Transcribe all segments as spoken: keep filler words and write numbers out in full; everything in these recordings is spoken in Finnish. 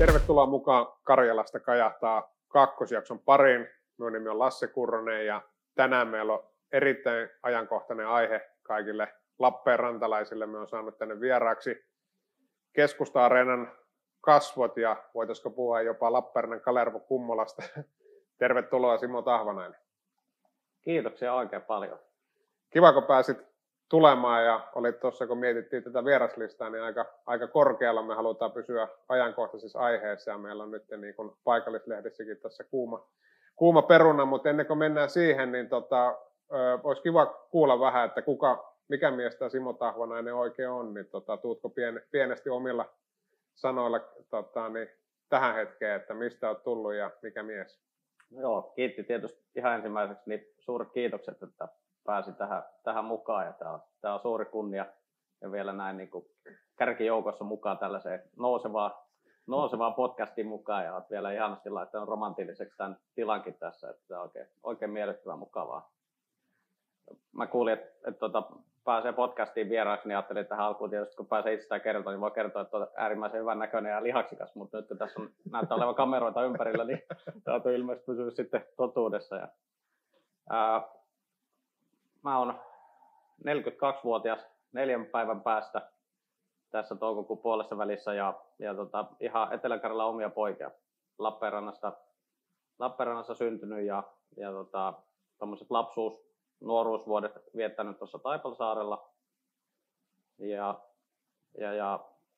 Tervetuloa mukaan Karjalasta kajahtaa kakkosjakson pariin. Minun nimi on Lasse Kurronen ja tänään meillä on erittäin ajankohtainen aihe kaikille Lappeenrantalaisille. Me on saanut tänne vieraaksi Keskusta-areenan kasvot ja voitaisiko puhua jopa Lappeenrannan Kalervo Kummolasta. Tervetuloa Simo Tahvanainen. Kiitoksia oikein paljon. Kiva kun pääsit tulemaan ja olit tuossa kun mietittiin tätä vieraslistaa niin aika, aika korkealla. Me halutaan pysyä ajankohtaisissa aiheissa ja meillä on nyt niin kuin paikallislehdissäkin tässä kuuma, kuuma peruna, mutta ennen kuin mennään siihen, niin tota, olisi kiva kuulla vähän, että kuka, mikä mies tämä Simo Tahvanainen oikein on, niin tota, tuutko pien, pienesti omilla sanoilla tota, niin tähän hetkeen, että mistä olet tullut ja mikä mies? Joo, kiitti tietysti ihan ensimmäiseksi, niin suuret kiitokset, että pääsi tähän, tähän mukaan ja tämä on, tämä on suuri kunnia ja vielä näin niin kuin kärkijoukossa mukaan tällaiseen nousevaan, nousevaan podcastiin mukaan ja olet vielä ihanasti laittanut romantilliseksi tämän tilankin tässä, että tämä on oikein, oikein miellyttävää mukavaa. Mä kuulin, että, että, että tuota, pääsee podcastiin vieraaksi, niin ajattelin tähän alkuun tietysti, kun pääsee itsestään kertoa, niin voi kertoa, että on äärimmäisen hyvän näköinen ja lihaksikas, mutta nyt kun tässä on, näyttää olevan kameroita ympärillä, niin täytyy ilmeisesti pysyä sitten totuudessa. Ja, ää, mä oon neljäkymmentäkaksivuotias neljän päivän päästä tässä toukokuun puolessa välissä ja, ja tota, ihan Etelä-Karjalan omia poikia. Lappeenrannassa, Lappeenrannassa syntynyt ja, ja tota, tommoset lapsuus, nuoruusvuodet viettänyt tuossa Taipalsaarella. Ja, ja, ja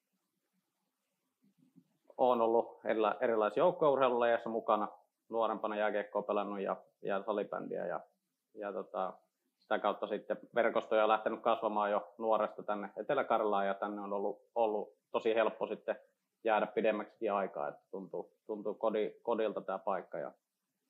olen ollut erilaisissa joukkueurheilulajeissa mukana. Nuorempana jääkiekkoa pelannut ja, ja salibändiä ja, ja tota, sitä kautta sitten verkostoja on lähtenyt kasvamaan jo nuoresta tänne Etelä-Karjalaan ja tänne on ollut, ollut tosi helppo sitten jäädä pidemmäksikin aikaa, että tuntuu, tuntuu kodi, kodilta tämä paikka. Ja,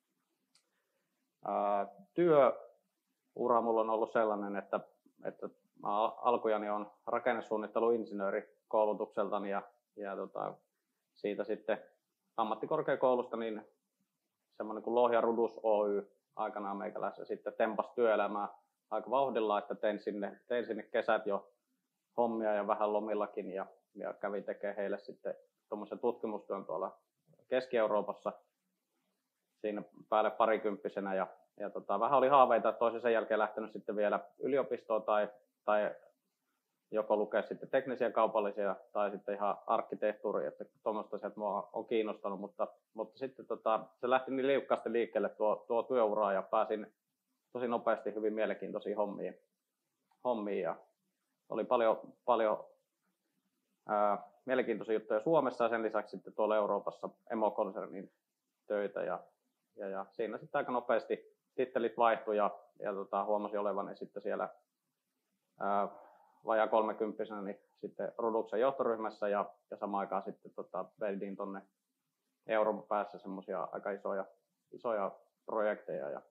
ää, työura mulla on ollut sellainen, että, että mä alkujani on rakennesuunnitteluinsinööri koulutukseltani ja, ja tota, siitä sitten ammattikorkeakoulusta niin semmoinen kuin Lohja Rudus Oy aikanaan meikäläisen sitten tempas työelämää aika vauhdilla, että tein sinne, tein sinne kesät jo hommia ja vähän lomillakin ja, ja kävin tekemään heille sitten tuommoisen tutkimustyön tuolla Keski-Euroopassa siinä päälle parikymppisenä ja, ja tota, vähän oli haaveita, että olisin sen jälkeen lähtenyt sitten vielä yliopistoon tai, tai joko lukea sitten teknisiä kaupallisia tai sitten ihan arkkitehtuuria, että tuommoista sieltä mua on kiinnostanut, mutta, mutta sitten tota, se lähti niin liukkaasti liikkeelle tuo, tuo työura ja pääsin tosi nopeasti hyvin mielenkiintoisiin hommiin, hommiin ja oli paljon, paljon ää, mielenkiintoisia juttuja Suomessa ja sen lisäksi sitten tuolla Euroopassa emokonsernin töitä ja, ja, ja siinä sitten aika nopeasti tittelit vaihtui ja, ja tota, huomasin olevani sitten siellä ää, vajaa kolmekymppisenä niin sitten Ruduksen johtoryhmässä ja, ja samaan aikaan sitten tota, veidin tuonne Euroopan päässä semmoisia aika isoja, isoja projekteja. Ja,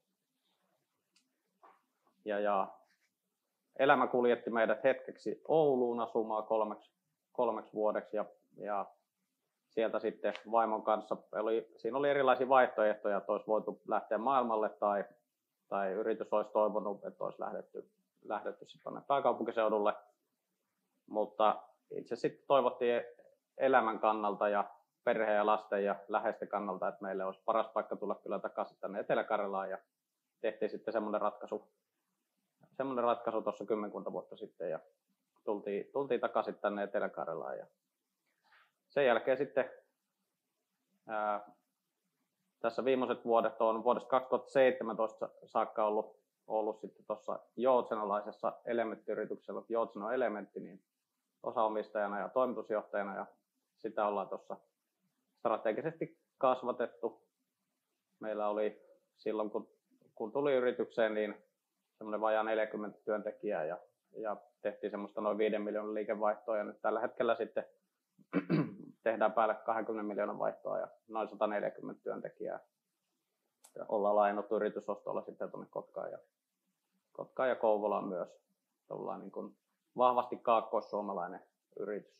ja, ja elämä kuljetti meidät hetkeksi Ouluun asumaan kolmeksi, kolmeksi vuodeksi ja, ja sieltä sitten vaimon kanssa, oli, siinä oli erilaisia vaihtoehtoja, että olisi voitu lähteä maailmalle tai, tai yritys olisi toivonut, että olisi lähdetty lähdetty sitten pääkaupunkiseudulle, mutta itse sitten toivottiin elämän kannalta ja perheen ja lasten ja läheisten kannalta, että meille olisi paras paikka tulla kyllä takaisin tänne Etelä-Karjalaan ja tehtiin sitten semmoinen ratkaisu, semmoinen ratkaisu tuossa kymmenkunta vuotta sitten ja tultiin, tultiin takaisin tänne Etelä-Karjalaan ja sen jälkeen sitten ää, tässä viimeiset vuodet on vuodesta kaksituhattaseitsemäntoista saakka ollut ollut sitten tuossa joutsenalaisessa elementtiyrityksellä, Joutseno Elementti, niin osaomistajana ja toimitusjohtajana, ja sitä ollaan tuossa strategisesti kasvatettu. Meillä oli silloin, kun, kun tuli yritykseen, niin semmoinen vajaa neljäkymmentä työntekijää, ja, ja tehtiin semmoista noin viiden miljoonan liikevaihtoa, ja nyt tällä hetkellä sitten tehdään päälle kaksikymmentä miljoonan vaihtoa, ja noin sata neljäkymmentä työntekijää. Ja ollaan laajennuttu yritysostolla sitten tuonne Kotkaan ja, Kotkaan ja Kouvolaan myös. Ollaan niin kuin vahvasti kaakkoissuomalainen yritys.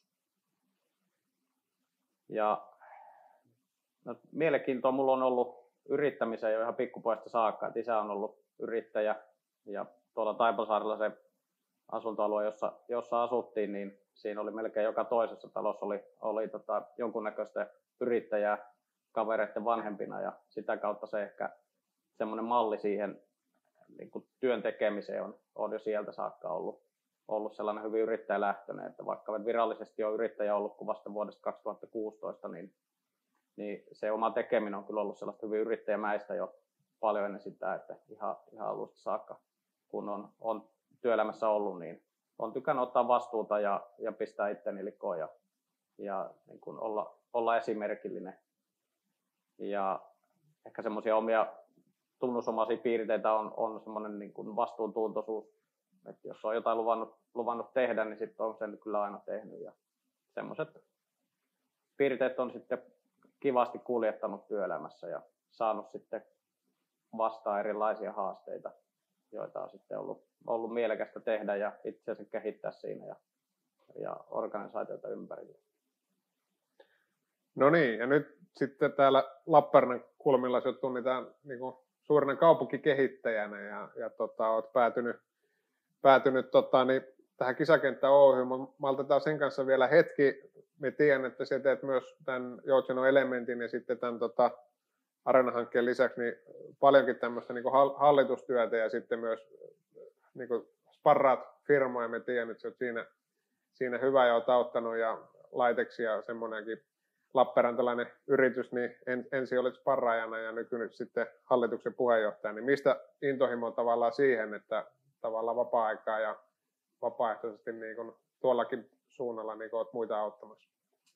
Ja no, mielenkiintoa mulla on ollut yrittämiseen jo ihan pikkupojasta saakka. Et isä on ollut yrittäjä ja tuolla Taipalsaarella se asuntoalue, jossa, jossa asuttiin, niin siinä oli melkein joka toisessa talossa oli, oli tota, jonkunnäköistä yrittäjää kavereiden vanhempina ja sitä kautta se ehkä semmoinen malli siihen niin kuin työn tekemiseen on, on jo sieltä saakka ollut, ollut sellainen hyvin yrittäjälähtöinen, että vaikka virallisesti on yrittäjä ollut kuin vasta vuodesta kaksituhattakuusitoista, niin, niin se oma tekeminen on kyllä ollut sellaista hyvin yrittäjämäistä jo paljon ennen sitä, että ihan, ihan alusta saakka, kun on, on työelämässä ollut, niin on tykännyt ottaa vastuuta ja, ja pistää itteni likoon ja, ja niin kuin olla, olla esimerkillinen. Ja ehkä semmoisia omia tunnusomaisia piirteitä on, on semmoinen niin kuin vastuuntuntoisuus, että jos on jotain luvannut, luvannut tehdä, niin sitten on sen kyllä aina tehnyt. Ja semmoiset piirteet on sitten kivasti kuljettanut työelämässä ja saanut sitten vastaan erilaisia haasteita, joita on sitten ollut, ollut mielekästä tehdä ja itse asiassa kehittää siinä ja, ja organisaatioita ympärillä. No niin, ja nyt sitten täällä Lappeenrannan kulmilla sinut tunnitaan niin kuin suurena kaupunkikehittäjänä ja, ja tota, olet päätynyt, päätynyt tota, niin, tähän Kisakenttä Oy:hyn. Mä otetaan sen kanssa vielä hetki. Me tiedän, että sä teet myös tämän Joutseno Elementin ja sitten tämän tota, Areena-hankkeen lisäksi niin paljonkin tämmöistä niin kuin hallitustyötä ja sitten myös niin kuin sparraat firmoja. Me tiedän, että sä oot siinä, siinä hyvä ja oot auttanut ja laiteksi ja semmoinenkin lappeenrantalainen yritys, niin en, ensin olit sparraajana ja nykyään sitten hallituksen puheenjohtaja, niin mistä intohimo tavallaan siihen, että tavallaan vapaa-aikaa ja vapaaehtoisesti niin kuin tuollakin suunnalla niin kuin olet muita auttamassa?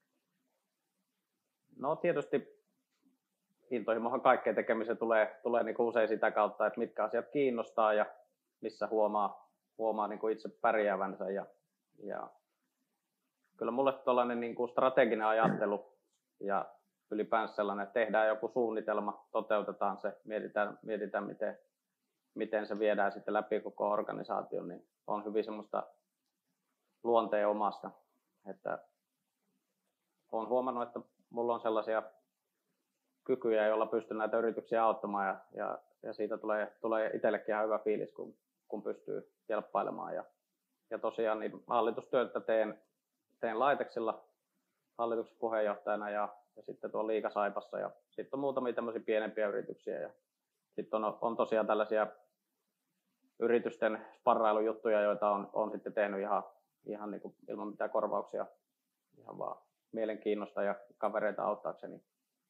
No tietysti intohimohan kaikkeen tekemiseen tulee, tulee niin kuin usein sitä kautta, että mitkä asiat kiinnostaa ja missä huomaa, huomaa niin kuin itse pärjäävänsä. Ja, ja kyllä mulle tuollainen niin kuin strateginen ajattelu ja ylipäänsä sellainen, että tehdään joku suunnitelma, toteutetaan se, mietitään, mietitään miten, miten se viedään sitten läpi koko organisaation, niin on hyvin semmoista luonteen omasta. Että olen huomannut, että mulla on sellaisia kykyjä, joilla pystyn näitä yrityksiä auttamaan ja, ja, ja siitä tulee, tulee itsellekin ihan hyvä fiilis, kun, kun pystyy jelppailemaan. Ja, ja tosiaan niin hallitustyötä teen, teen Laiteksilla hallituksen puheenjohtajana ja, ja sitten tuon Liikasaipassa ja sitten on muutamia tämmöisiä pienempiä yrityksiä ja sitten on, on tosiaan tällaisia yritysten sparrailujuttuja, joita on, on sitten tehnyt ihan, ihan niin kuin ilman mitään korvauksia ihan vaan mielenkiinnosta ja kavereita auttaakseni.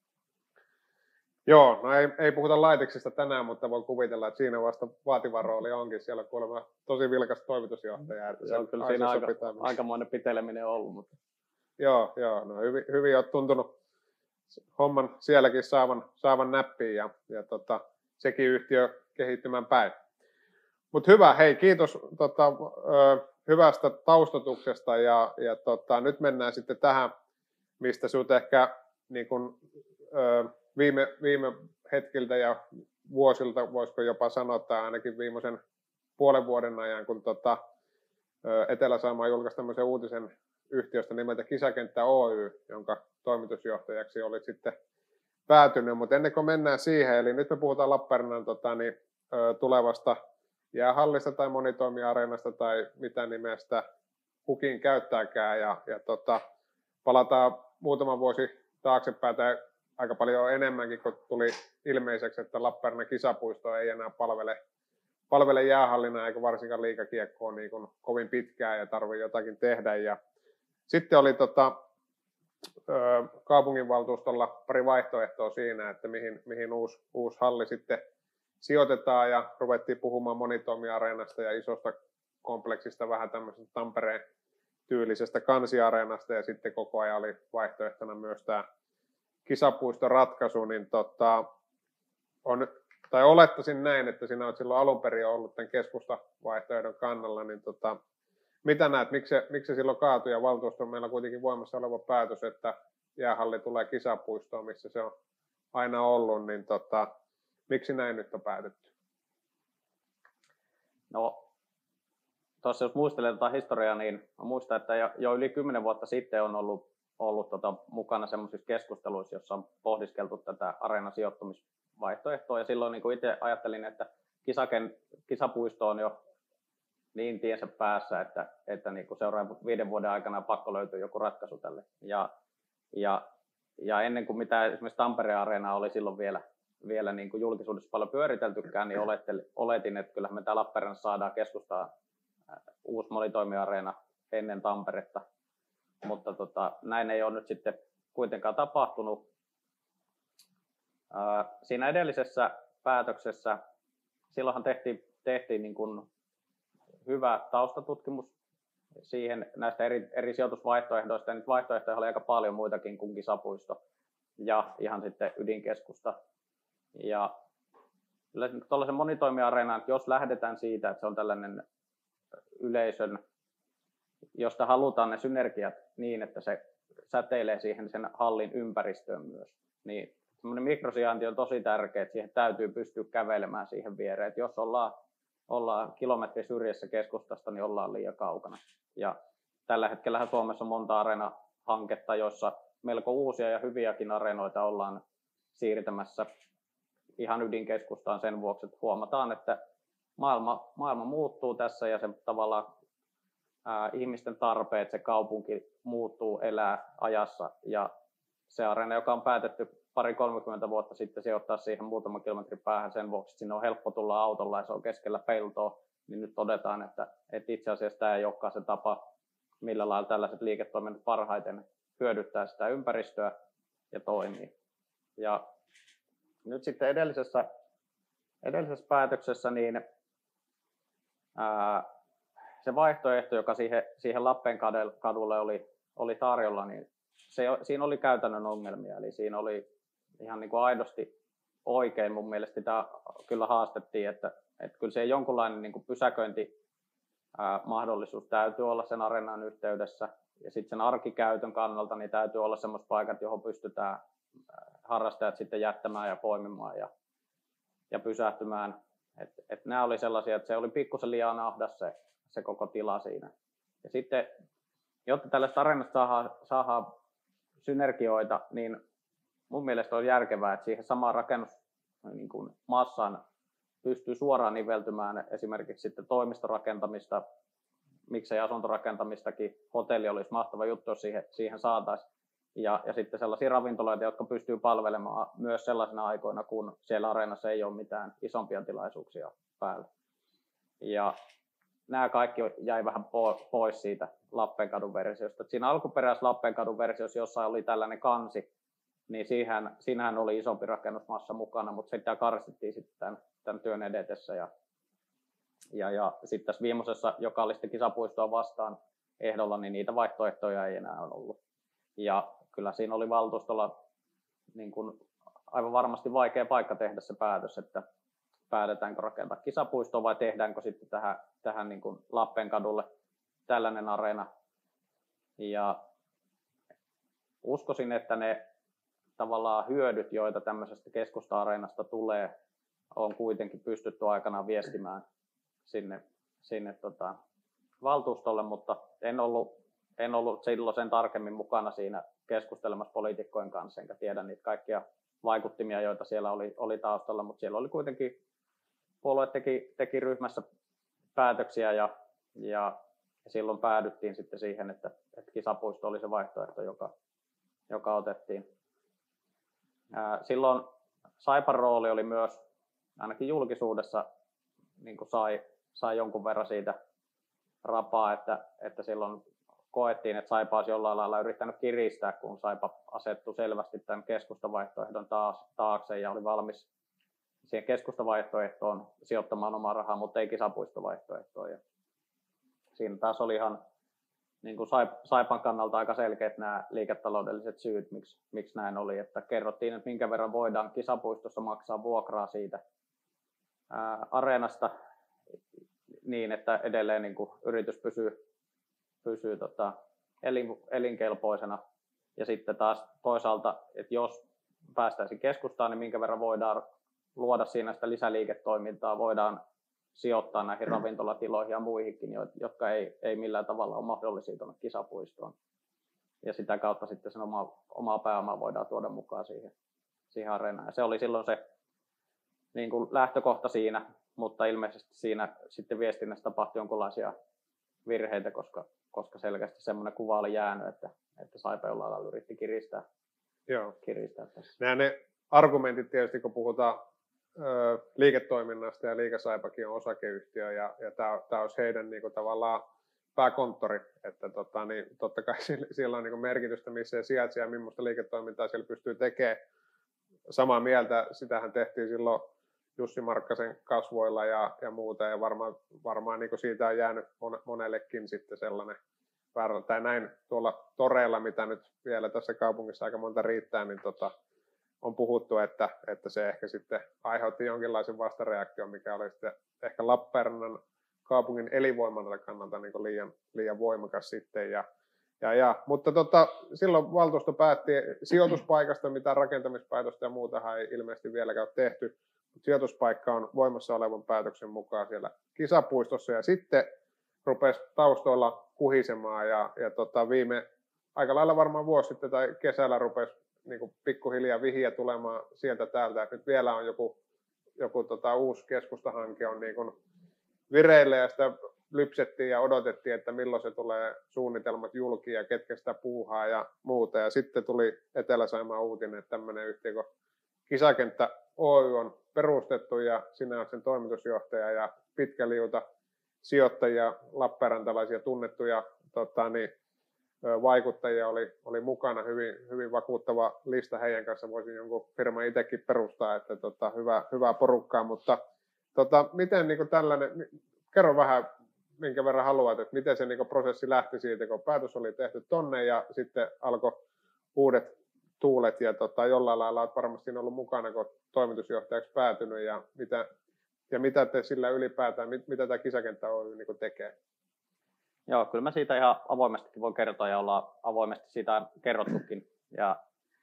Joo, no ei, ei puhuta Laiteksista tänään, mutta voin kuvitella, että siinä vasta vaativa rooli onkin. Siellä on kuulemma tosi vilkas toimitusjohtaja. Se on kyllä siinä aika, aikamoinen piteleminen ollut. Mutta... Joo, joo, no hyvin, hyvin olet tuntunut homman sielläkin saavan, saavan näppiin ja, ja tota, sekin yhtiö kehittymään päin. Mutta hyvä, hei kiitos tota, ö, hyvästä taustatuksesta ja, ja tota, nyt mennään sitten tähän, mistä sinut ehkä niin kun, ö, viime, viime hetkiltä ja vuosilta, voisiko jopa sanoa, tai ainakin viimeisen puolen vuoden ajan, kun tota, Etelä-Saimaa julkaisi tämmöisen uutisen yhtiöstä nimeltä Kisakenttä Oy, jonka toimitusjohtajaksi olit sitten päätynyt, mutta ennen kuin mennään siihen, eli nyt me puhutaan Lappeenrannan tota, niin, tulevasta jäähallista tai monitoimiareenasta tai mitä nimestä kukin käyttääkään, ja, ja tota, palataan muutama vuosi taaksepäin tai aika paljon enemmänkin, kun tuli ilmeiseksi, että Lappeenrannan kisapuisto ei enää palvele, palvele jäähallina eikä varsinkaan liigakiekkoa niin kuin kovin pitkään ja tarvii jotakin tehdä. Ja sitten oli tota, kaupunginvaltuustolla pari vaihtoehtoa siinä, että mihin, mihin uusi, uusi halli sitten sijoitetaan ja ruvettiin puhumaan monitoimiareenasta ja isosta kompleksista, vähän tämmöisestä Tampereen tyylisestä kansiareenasta ja sitten koko ajan oli vaihtoehtona myös tämä kisapuiston ratkaisu, niin tota, on, tai olettaisin näin, että sinä olet silloin alun perin ollut tämän keskustavaihtoehdon kannalla, niin tota, mitä näet, miksi se, miksi se silloin kaatui ja valtuusto on meillä kuitenkin voimassa oleva päätös, että jäähalli tulee kisapuistoon, missä se on aina ollut, niin tota, miksi näin nyt on päätetty? No, tuossa jos muistelen tuota historiaa, niin muistan, että jo, jo yli kymmenen vuotta sitten on ollut, ollut tota, mukana semmoisissa keskusteluissa, jossa on pohdiskeltu tätä areenan sijoittumisvaihtoehtoa, ja silloin niin kuin itse ajattelin, että kisaken, kisapuisto on jo niin tiensä päässä, että, että niin kuin seuraavan viiden vuoden aikana pakko löytyy joku ratkaisu tälle. Ja, ja ja ennen kuin mitä esimerkiksi Tampereen Areenaa oli silloin vielä, vielä niin kuin julkisuudessa paljon pyöriteltykään, niin oletin, että kyllähän me täällä Lappeenrannassa saadaan keskustaa uusi monitoimiareena ennen Tamperetta, mutta tota, näin ei ole nyt sitten kuitenkaan tapahtunut. Ää, siinä edellisessä päätöksessä, silloinhan tehtiin, tehtiin niin kuin hyvä taustatutkimus siihen näistä eri, eri sijoitusvaihtoehdoista, ja niitä vaihtoehtoja oli aika paljon muitakin kuin kisapuisto ja ihan sitten ydinkeskusta. Ja tuollaisen monitoimiareenan, jos lähdetään siitä, että se on tällainen yleisön, josta halutaan ne synergiat niin, että se säteilee siihen sen hallin ympäristöön myös, niin semmoinen mikrosijainti on tosi tärkeä, että siihen täytyy pystyä kävelemään siihen viereen. Että jos ollaan, ollaan kilometri syrjässä keskustasta, niin ollaan liian kaukana. Ja tällä hetkellä Suomessa on monta areena-hanketta, joissa melko uusia ja hyviäkin areenoita ollaan siirtämässä ihan ydinkeskustaan sen vuoksi, että huomataan, että maailma, maailma muuttuu tässä ja se tavallaan ää, ihmisten tarpeet, se kaupunki muuttuu, elää ajassa ja se areena, joka on päätetty pari kolmekymmentä vuotta sitten sijoittaa siihen muutaman kilometrin päähän sen vuoksi, että sinne on helppo tulla autolla ja se on keskellä peltoa, niin nyt todetaan, että, että itse asiassa tämä ei olekaan se tapa, millä lailla tällaiset liiketoiminnat parhaiten hyödyttää sitä ympäristöä ja toimii. Ja nyt sitten edellisessä, edellisessä päätöksessä niin ää, se vaihtoehto, joka siihen, siihen Lappeenkadulle oli, oli tarjolla, niin se, siinä oli käytännön ongelmia. Eli siinä oli ihan niin kuin aidosti oikein mun mielestä sitä kyllä haastettiin, että, että kyllä se jonkunlainen niin kuin pysäköintimahdollisuus täytyy olla sen areenan yhteydessä. Ja sitten sen arkikäytön kannalta niin täytyy olla sellaiset paikat, johon pystytään harrastajat sitten jättämään ja poimimaan ja, ja pysähtymään. Et, et nämä oli sellaisia, että se oli pikkusen liian ahdas se, se koko tila siinä. Ja sitten, jotta tällaista areenasta saadaan, saadaan synergioita, niin mun mielestä on järkevää, että siihen samaan rakennusmassaan niin pystyy suoraan niveltymään esimerkiksi sitten toimistorakentamista, miksei asuntorakentamistakin. Hotelli olisi mahtava juttu, jos siihen, siihen saataisiin. Ja, ja sitten sellaisia ravintoloita, jotka pystyy palvelemaan myös sellaisina aikoina, kun siellä areenassa ei ole mitään isompia tilaisuuksia päällä. Ja nämä kaikki jäi vähän pois siitä Lappeenkadun versiosta. Siinä alkuperäisessä Lappeenkadun versiossa, jossa oli tällainen kansi, niin siihen, siinähän oli isompi rakennusmassa mukana, mutta sitä karsittiin sitten tämän, tämän työn edetessä. Ja, ja, ja sitten tässä viimeisessä, joka oli sitten kisapuistoa vastaan ehdolla, niin niitä vaihtoehtoja ei enää ole ollut. Ja kyllä siinä oli valtuustolla niin kuin aivan varmasti vaikea paikka tehdä se päätös, että päätetäänkö rakentaa kisapuistoa vai tehdäänkö sitten tähän, tähän niin kuin Lappeenkadulle tällainen areena. Ja uskoisin, että ne tavallaan hyödyt, joita tämmöisestä keskusta-areenasta tulee, on kuitenkin pystytty aikanaan viestimään sinne, sinne tota, valtuustolle, mutta en ollut, en ollut silloin sen tarkemmin mukana siinä keskustelemassa poliitikkojen kanssa, enkä tiedä niitä kaikkia vaikuttimia, joita siellä oli, oli taustalla, mutta siellä oli kuitenkin, puolue teki, teki ryhmässä päätöksiä ja, ja silloin päädyttiin sitten siihen, että, että kisapuisto oli se vaihtoehto, joka, joka otettiin. Silloin Saipan rooli oli myös, ainakin julkisuudessa, niin kuin sai, sai jonkun verran siitä rapaa, että, että silloin koettiin, että Saipa olisi jollain lailla yrittänyt kiristää, kun Saipa asettui selvästi tämän keskustavaihtoehdon taakse ja oli valmis siihen keskustavaihtoehtoon sijoittamaan omaa rahaa, mutta ei kisapuistovaihtoehtoon. Ja siinä taas oli ihan niin kuin Saipan kannalta aika selkeät nämä liiketaloudelliset syyt, miksi, miksi näin oli. Että kerrottiin, että minkä verran voidaan kisapuistossa maksaa vuokraa siitä ää, areenasta niin, että edelleen niin kuin yritys pysyy, pysyy tota, elin, elinkelpoisena. Ja sitten taas toisaalta, että jos päästäisiin keskustaan, niin minkä verran voidaan luoda siinä sitä lisäliiketoimintaa, voidaan sijoittaa näihin ravintolatiloihin ja muihinkin, jotka ei, ei millään tavalla ole mahdollisia tuonne kisapuistoon. Ja sitä kautta sitten sen oma, omaa pääomaa voidaan tuoda mukaan siihen, siihen areenaan. Ja se oli silloin se niin kuin lähtökohta siinä, mutta ilmeisesti siinä sitten viestinnässä tapahtui jonkinlaisia virheitä, koska, koska selkeästi semmoinen kuva oli jäänyt, että, että Saipa jollain lailla yritti kiristää, Joo. kiristää tässä. Nämä ne argumentit tietysti, kun puhutaan ö, liiketoiminnasta ja Liikesaipakin on osakeyhtiö ja, ja tämä olisi heidän niin kuin, tavallaan pääkonttori, että tota, niin, totta kai siellä on niin kuin merkitystä, missä se sijaitsee ja millaista liiketoimintaa siellä pystyy tekemään. Samaa mieltä, sitähän tehtiin silloin Jussi Markkasen kasvoilla ja, ja muuta, ja varmaan, varmaan niin kuin siitä on jäänyt monellekin sitten sellainen väärä, tai näin tuolla toreilla, mitä nyt vielä tässä kaupungissa aika monta riittää, niin tota, on puhuttu, että, että se ehkä sitten aiheutti jonkinlaisen vastareaktion, mikä oli sitten ehkä Lappeenrannan kaupungin elinvoiman kannalta niin kuin liian, liian voimakas sitten. Ja, ja, ja, mutta tota, silloin valtuusto päätti sijoituspaikasta, mitä rakentamispäätöstä ja muutahan ei ilmeisesti vieläkään ole tehty. Sijoituspaikka on voimassa olevan päätöksen mukaan siellä kisapuistossa ja sitten rupesi taustoilla kuhisemaan ja, ja tota, viime aika lailla varmaan vuosi sitten tai kesällä rupesi niin kuin pikkuhiljaa vihiä tulemaan sieltä täältä. Nyt vielä on joku, joku tota, uusi keskustahanke on niin kuin vireille ja sitä lypsettiin ja odotettiin, että milloin se tulee suunnitelmat julki ja ketkä sitä puuhaa ja muuta. Ja sitten tuli Etelä-Saimaan uutinen, että tämmöinen yhtiö kuin Kisakenttä Oy on perustettu ja sinä olet sen toimitusjohtaja ja pitkä liuta sijoittajia, lappeenrantalaisia tunnettuja tota, niin, vaikuttajia oli, oli mukana. Hyvin, hyvin vakuuttava lista heidän kanssa. Voisin jonkun firman itsekin perustaa, että tota, hyvä, hyvää porukkaa. Mutta tota, miten niin kuin tällainen, kerro vähän, minkä verran haluat, että miten se niin kuin prosessi lähti siitä, kun päätös oli tehty tonne ja sitten alkoi uudet tuulet ja tota, jollain lailla olet varmasti ollut mukana, kun toimitusjohtajaksi päätynyt ja mitä, ja mitä te sillä ylipäätään, mit, mitä tämä Kisakenttä Oy niin kuin tekee? Joo, kyllä mä siitä ihan avoimestikin voin kertoa ja ollaan avoimesti siitä kerrottukin. Ja,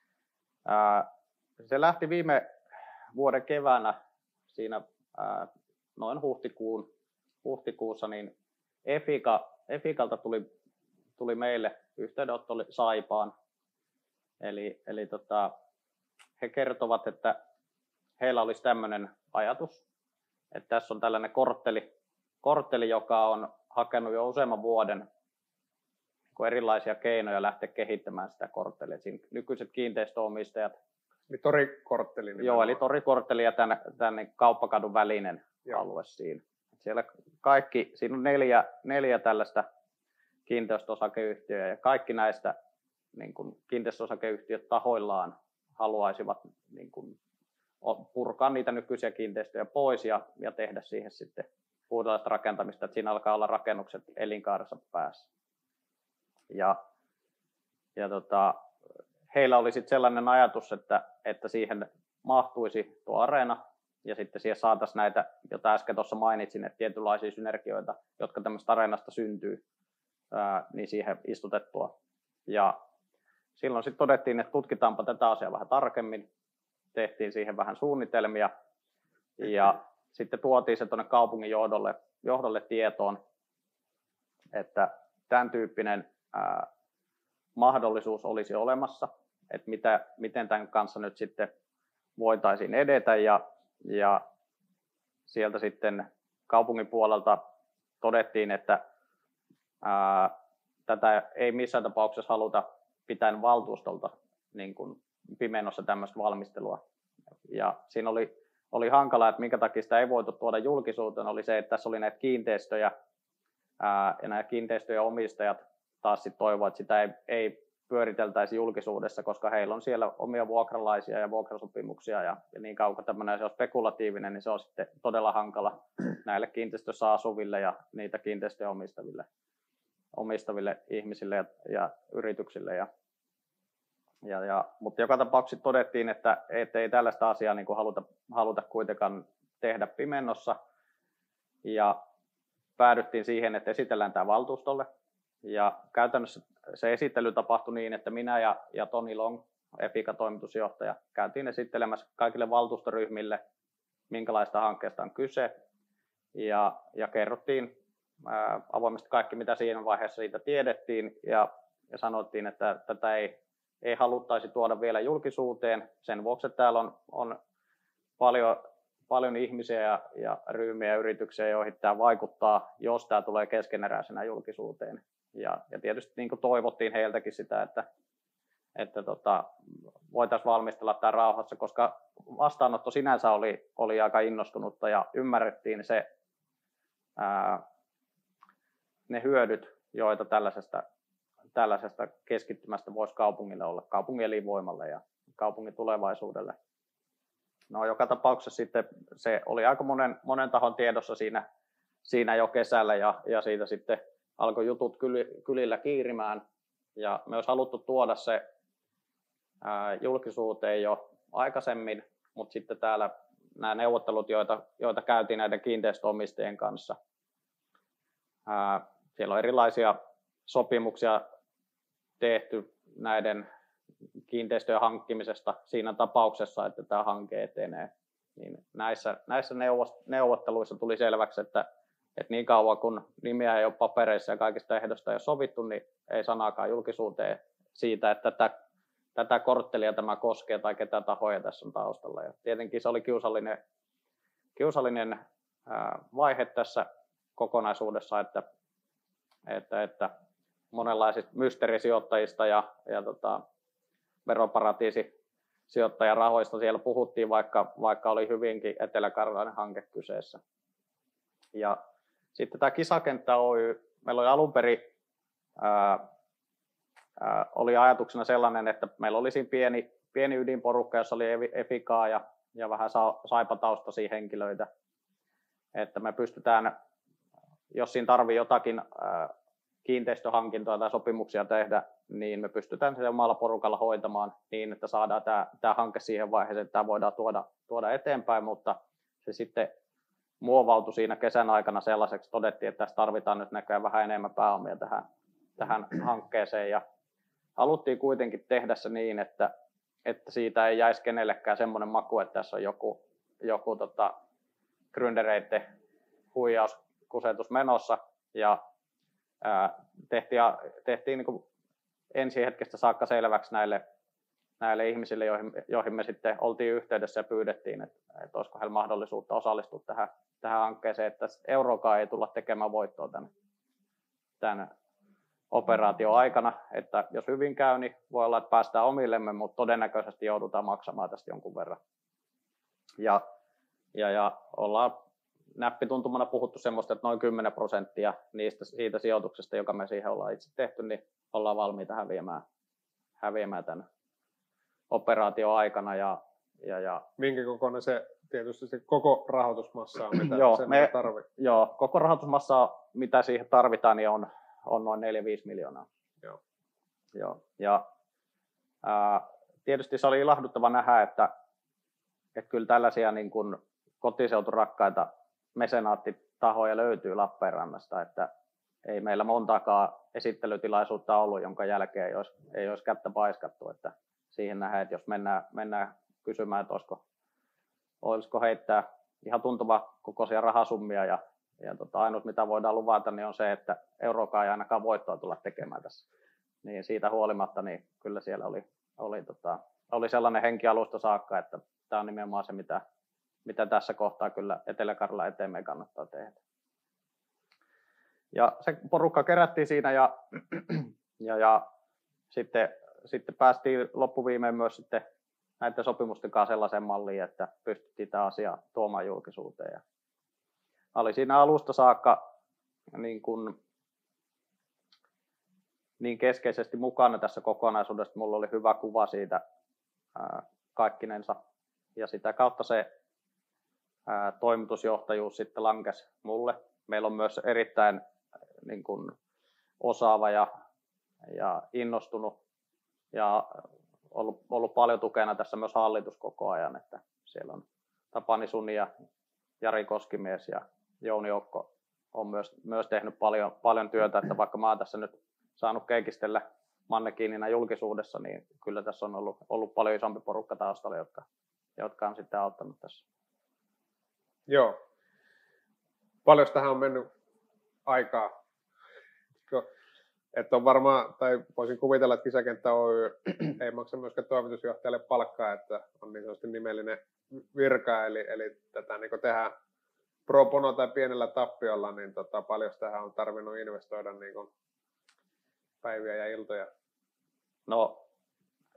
ää, se lähti viime vuoden keväänä siinä ää, noin huhtikuun, huhtikuussa, niin Efika, Efikalta tuli, tuli meille yhteydenotto Saipaan. Eli, eli tota, he kertovat, että heillä olisi tämmöinen ajatus, että tässä on tällainen kortteli, kortteli joka on hakenut jo useamman vuoden erilaisia keinoja lähteä kehittämään sitä korttelia. Siinä nykyiset kiinteistöomistajat. Eli torikortteli. Nimenomaan. Joo, eli torikortteli ja tänne, tänne Kauppakadun välinen Joo. alue siinä. Siellä kaikki, siinä on neljä, neljä tällaista kiinteistöosakeyhtiöä ja kaikki näistä niin kuin kiinteistöosakeyhtiöt tahoillaan haluaisivat niin kuin purkaa niitä nykyisiä kiinteistöjä pois ja, ja tehdä siihen sitten uudenlaista rakentamista, että siinä alkaa olla rakennukset elinkaarensa päässä. Ja, ja tota, heillä oli sitten sellainen ajatus, että, että siihen mahtuisi tuo areena ja sitten siihen saataisiin näitä, jota äsken tuossa mainitsin, että tietynlaisia synergioita, jotka tämmöistä areenasta syntyy, ää, niin siihen istutettua. Ja silloin sitten todettiin, että tutkitaanpa tätä asiaa vähän tarkemmin, tehtiin siihen vähän suunnitelmia ja sitten tuotiin se tuonne kaupungin johdolle, johdolle tietoon, että tämän tyyppinen ää, mahdollisuus olisi olemassa, että mitä, miten tämän kanssa nyt sitten voitaisiin edetä ja, ja sieltä sitten kaupungin puolelta todettiin, että ää, tätä ei missään tapauksessa haluta pitää valtuustolta niin kuin pimennossa tämmöistä valmistelua. Ja siinä oli, oli hankalaa, että minkä takia sitä ei voitu tuoda julkisuuteen, oli se, että tässä oli näitä kiinteistöjä ää, ja nämä kiinteistöjen omistajat taas sitten toivoivat, että sitä ei, ei pyöriteltäisi julkisuudessa, koska heillä on siellä omia vuokralaisia ja vuokrasopimuksia ja, ja niin kauan kuin tämmöinen se on spekulatiivinen, niin se on sitten todella hankala näille kiinteistössä asuville ja niitä kiinteistöjä omistaville, omistaville ihmisille ja, ja yrityksille. Ja, ja, ja, mutta joka tapauksessa todettiin, että, että ei tällaista asiaa niin kuin haluta, haluta kuitenkaan tehdä pimennossa ja päädyttiin siihen, että esitellään tämä valtuustolle. Ja käytännössä se esittely tapahtui niin, että minä ja, ja Toni Long, Efika-toimitusjohtaja, käytiin esittelemässä kaikille valtuustoryhmille, minkälaista hankkeesta on kyse. Ja, ja kerrottiin ää, avoimesti kaikki, mitä siinä vaiheessa siitä tiedettiin. Ja, ja sanottiin, että tätä ei, ei haluttaisi tuoda vielä julkisuuteen. Sen vuoksi, että täällä on, on paljon, paljon ihmisiä ja, ja ryhmiä ja yrityksiä, joihin tämä vaikuttaa, jos tämä tulee keskeneräisenä julkisuuteen. Ja, ja tietysti niin kuin toivottiin heiltäkin sitä, että, että tota, voitaisiin valmistella tämä rauhassa, koska vastaanotto sinänsä oli, oli aika innostunutta ja ymmärrettiin se, ää, ne hyödyt, joita tällaisesta, tällaisesta keskittymästä voisi kaupungille olla, kaupungin elinvoimalle ja kaupungin tulevaisuudelle. No joka tapauksessa sitten se oli aika monen, monen tahon tiedossa siinä, siinä jo kesällä ja, ja siitä sitten alkoi jutut kylillä kiirimään ja me olisi haluttu tuoda se ää, julkisuuteen jo aikaisemmin, mutta sitten täällä nämä neuvottelut, joita, joita käytiin näiden kiinteistöomistajien kanssa, ää, siellä on erilaisia sopimuksia tehty näiden kiinteistöjen hankkimisesta siinä tapauksessa, että tämä hanke etenee. Niin näissä, näissä neuvotteluissa tuli selväksi, että, että niin kauan kun nimiä ei ole papereissa ja kaikista ehdosta ei ole sovittu, niin ei sanaakaan julkisuuteen siitä, että tätä, tätä korttelia tämä koskee tai ketä tahoja tässä on taustalla. Ja tietenkin se oli kiusallinen, kiusallinen ää, vaihe tässä kokonaisuudessa, että, että, että monenlaisista mysteerisijoittajista ja, ja tota, veroparatiisisijoittajarahoista siellä puhuttiin, vaikka, vaikka oli hyvinkin eteläkarjalainen hanke kyseessä. Ja sitten tämä Kisakenttä Oy, meillä oli alun perin ää, ää, oli ajatuksena sellainen, että meillä oli siinä pieni, pieni ydinporukka, jossa oli Efikaa ja, ja vähän saipataustaisia henkilöitä, että me pystytään, jos siinä tarvii jotakin ää, kiinteistöhankintoja tai sopimuksia tehdä, niin me pystytään se omalla porukalla hoitamaan niin, että saadaan tämä, tämä hanke siihen vaiheeseen, että tämä voidaan tuoda, tuoda eteenpäin, mutta se sitten muovautui siinä kesän aikana sellaiseksi, todettiin, että tässä tarvitaan nyt näköjään vähän enemmän pääomia tähän, tähän hankkeeseen ja haluttiin kuitenkin tehdä se niin, että, että siitä ei jäisi kenellekään semmoinen maku, että tässä on joku, joku tota, gründereiden huijauskusetus menossa ja ää, tehtiin, tehtiin niin kuin ensi hetkestä saakka selväksi näille, näille ihmisille, joihin, joihin me sitten oltiin yhteydessä ja pyydettiin, että, että olisiko heillä mahdollisuutta osallistua tähän, tähän hankkeeseen, että euroakaan ei tulla tekemään voittoa tämän, tämän operaation aikana, että jos hyvin käy, niin voi olla, että päästään omillemme, mutta todennäköisesti joudutaan maksamaan tästä jonkun verran. Ja, ja, ja ollaan näppituntumana puhuttu semmoista, että noin kymmenen prosenttia niistä, siitä sijoituksesta, joka me siihen ollaan itse tehty, niin ollaan valmiita häviämään, häviämään tämän operaation aikana. Ja, ja, ja minkä kokoinen se tietysti se koko rahoitusmassa on, mitä joo, sen me, tarvitaan? Joo, koko rahoitusmassa, mitä siihen tarvitaan, niin on, on noin neljä viisi miljoonaa. Joo. Joo. Ja, ää, tietysti se oli ilahduttava nähdä, että, että kyllä tällaisia niin kuin kotiseuturakkaita mesenaattitahoja löytyy Lappeenrannasta, että ei meillä montaakaan esittelytilaisuutta ollut, jonka jälkeen ei olisi, ei olisi kättä paiskattu, että siihen nähdään, että jos mennään, mennään kysymään, että olisiko, olisiko heittää ihan tuntuva kokoisia rahasummia ja, ja tota, ainut mitä voidaan luvata, niin on se, että euroakaan ei ainakaan voittoa tulla tekemään tässä. Niin siitä huolimatta, niin kyllä siellä oli, oli, tota, oli sellainen henki alusta saakka, että tämä on nimenomaan se, mitä mitä tässä kohtaa kyllä Etelä-Karjalan eteen meidän kannattaa tehdä. Ja se porukka kerättiin siinä ja, ja, ja sitten, sitten päästiin loppuviimein myös sitten näiden sopimusten kanssa sellaiseen malliin, että pystyttiin tämä asia tuomaan julkisuuteen. Ja oli siinä alusta saakka niin, kuin, niin keskeisesti mukana tässä kokonaisuudessa. Mulla oli hyvä kuva siitä ää, kaikkinensa ja sitä kautta se Ää, toimitusjohtajuus sitten lankesi mulle. Meillä on myös erittäin niin kuin, osaava ja, ja innostunut ja ollut, ollut paljon tukena tässä myös hallitus koko ajan, että siellä on Tapani Suni ja Jari Koskimies ja Jouni Okko on myös, myös tehnyt paljon, paljon työtä, että vaikka mä oon tässä nyt saanut keikistellä mannekiininä julkisuudessa, niin kyllä tässä on ollut, ollut paljon isompi porukka taustalla, jotka, jotka on sitten auttanut tässä. Joo. Paljon tähän on mennyt aikaa. Että on varmaan, tai voisin kuvitella, että Kisakenttä Oy ei maksa myöskään toimitusjohtajalle palkkaa, että on niin sanotusti nimellinen virka, eli, eli tätä niin tehdään pro bono tai pienellä tappiolla, niin tota, paljon tähän on tarvinnut investoida niin päiviä ja iltoja. No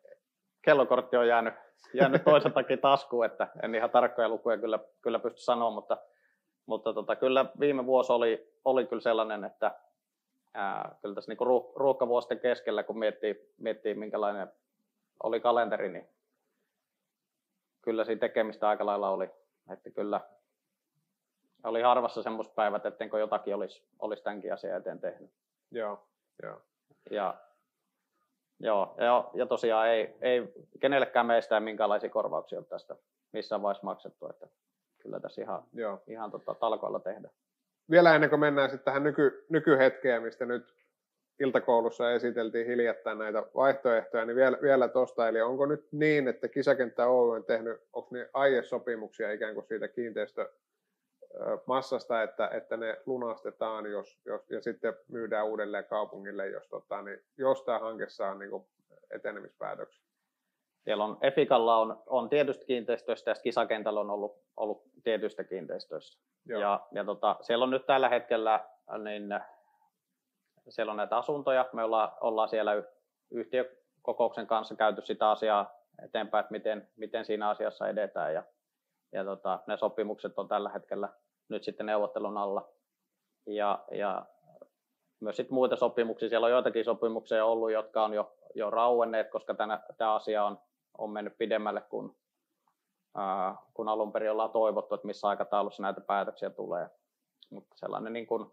kellokortti on jäänyt, jäänyt toiseltakin taskuun, että en ihan tarkkoja lukuja kyllä, kyllä pysty sanoa, mutta, mutta tota, kyllä viime vuosi oli, oli kyllä sellainen, että ää, kyllä tässä niinku ruuh, ruuhkavuosien keskellä, kun miettii, miettii minkälainen oli kalenteri, niin kyllä siinä tekemistä aika lailla oli, että kyllä oli harvassa semmoiset päivät, ettenkö jotakin olisi, olisi tämänkin asian eteen tehnyt. Joo, joo. Ja, joo, ja, ja tosiaan ei, ei kenellekään meistä ei minkäänlaisia korvauksia ole tästä missään vaiheessa maksettu, että kyllä tässä ihan, joo. ihan tota, talkoilla tehdään. Vielä ennen kuin mennään sitten tähän nyky, nykyhetkeen, mistä nyt iltakoulussa esiteltiin hiljattain näitä vaihtoehtoja, niin vielä, vielä tuosta, eli onko nyt niin, että Kisakenttä Oy on tehnyt, onko ne aiesopimuksia ikään kuin siitä kiinteistömassasta, että, että ne lunastetaan jos, jos, ja sitten myydään uudelleen kaupungille, jos, tota, niin, jos tämä hanke saa niin kuin etenemispäätöksiä? Siellä on Efikalla on, on tietystä kiinteistöistä ja Kisakentällä on ollut, ollut tietystä kiinteistöistä. Joo. Ja, ja tota, siellä on nyt tällä hetkellä niin siellä on näitä asuntoja. Me ollaan, ollaan siellä yhtiökokouksen kanssa käyty sitä asiaa eteenpäin, että miten, miten siinä asiassa edetään. Ja, ja tota, ne sopimukset on tällä hetkellä nyt sitten neuvottelun alla. Ja, ja myös sitten muita sopimuksia. Siellä on joitakin sopimuksia ollut, jotka on jo, jo rauenneet, koska tänä, tämä asia on, on mennyt pidemmälle kuin, ää, kun alun perin ollaan toivottu, että missä aikataulussa näitä päätöksiä tulee. Mutta sellainen niin kuin,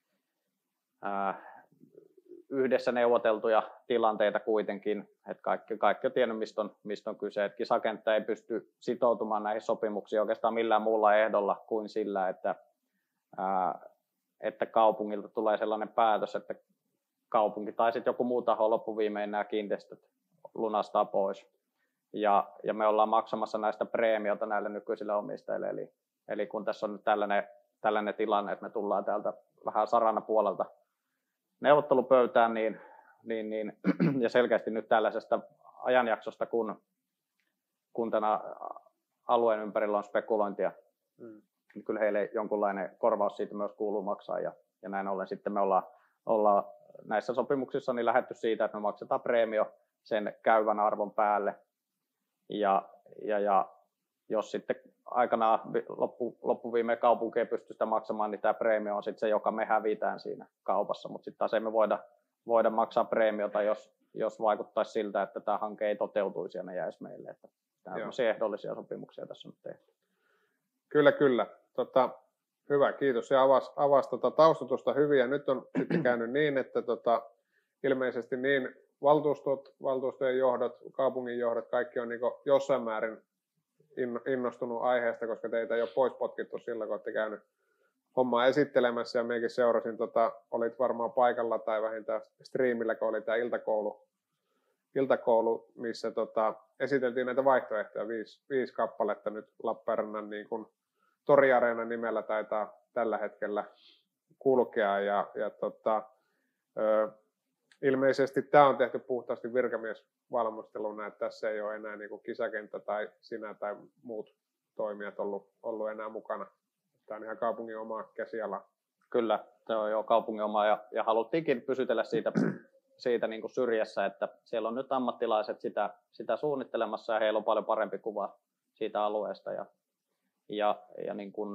ää, yhdessä neuvoteltuja tilanteita kuitenkin, että kaikki, kaikki on tiennyt, mistä on, mistä on kyse. Että Kisakenttä ei pysty sitoutumaan näihin sopimuksiin oikeastaan millään muulla ehdolla kuin sillä, että, ää, että kaupungilta tulee sellainen päätös, että kaupunki tai sitten joku muu taho loppuviimein nämä kiinteistöt lunastaa pois. Ja, ja me ollaan maksamassa näistä preemiota näille nykyisille omistajille. Eli, eli kun tässä on nyt tällainen, tällainen tilanne, että me tullaan täältä vähän sarana puolelta neuvottelupöytään, niin, niin, niin, ja selkeästi nyt tällaisesta ajanjaksosta, kun, kun tänä alueen ympärillä on spekulointia, mm. niin kyllä heille jonkunlainen korvaus siitä myös kuuluu maksaa. Ja, ja näin ollen sitten me ollaan, ollaan näissä sopimuksissa niin lähdetty siitä, että me maksetaan preemio sen käyvän arvon päälle. Ja, ja, ja jos sitten aikanaan loppu, loppuviimeen kaupunki ei pysty sitä maksamaan, niin tämä preemio on sitten se, joka me hävitään siinä kaupassa. Mutta sitten taas emme voida, voida maksaa preemiota, jos, jos vaikuttaisi siltä, että tämä hanke ei toteutuisi ja ne jäisi meille. Että tämä on ehdollisia sopimuksia tässä nyt tehty. Kyllä, kyllä. Tota, hyvä, kiitos. Ja avasi, avasi tota taustatusta hyvin. Ja nyt on sitten käynyt niin, että tota, ilmeisesti niin valtuustot, valtuustojen johdot, kaupungin johdot, kaikki on niin jossain määrin innostunut aiheesta, koska teitä ei ole pois potkittu silloin, kun olette käynyt hommaa esittelemässä, ja minäkin seurasin, tota, olit varmaan paikalla tai vähintään striimillä, kun oli tämä iltakoulu, iltakoulu missä tota, esiteltiin näitä vaihtoehtoja, viisi, viisi kappaletta nyt Lappeenrannan niin kuin Toriareenan nimellä taitaa tällä hetkellä kulkea, ja, ja tota, ö, ilmeisesti tämä on tehty puhtaasti virkamiesvalmisteluna, että tässä ei ole enää niin kuin Kisakenttä tai sinä tai muut toimijat ollut, ollut enää mukana. Tämä on ihan kaupungin oma käsiala. Kyllä, se on jo kaupungin oma ja, ja haluttiinkin pysytellä siitä, siitä niin kuin syrjässä, että siellä on nyt ammattilaiset sitä, sitä suunnittelemassa ja heillä on paljon parempi kuva siitä alueesta ja, ja, ja niin kuin,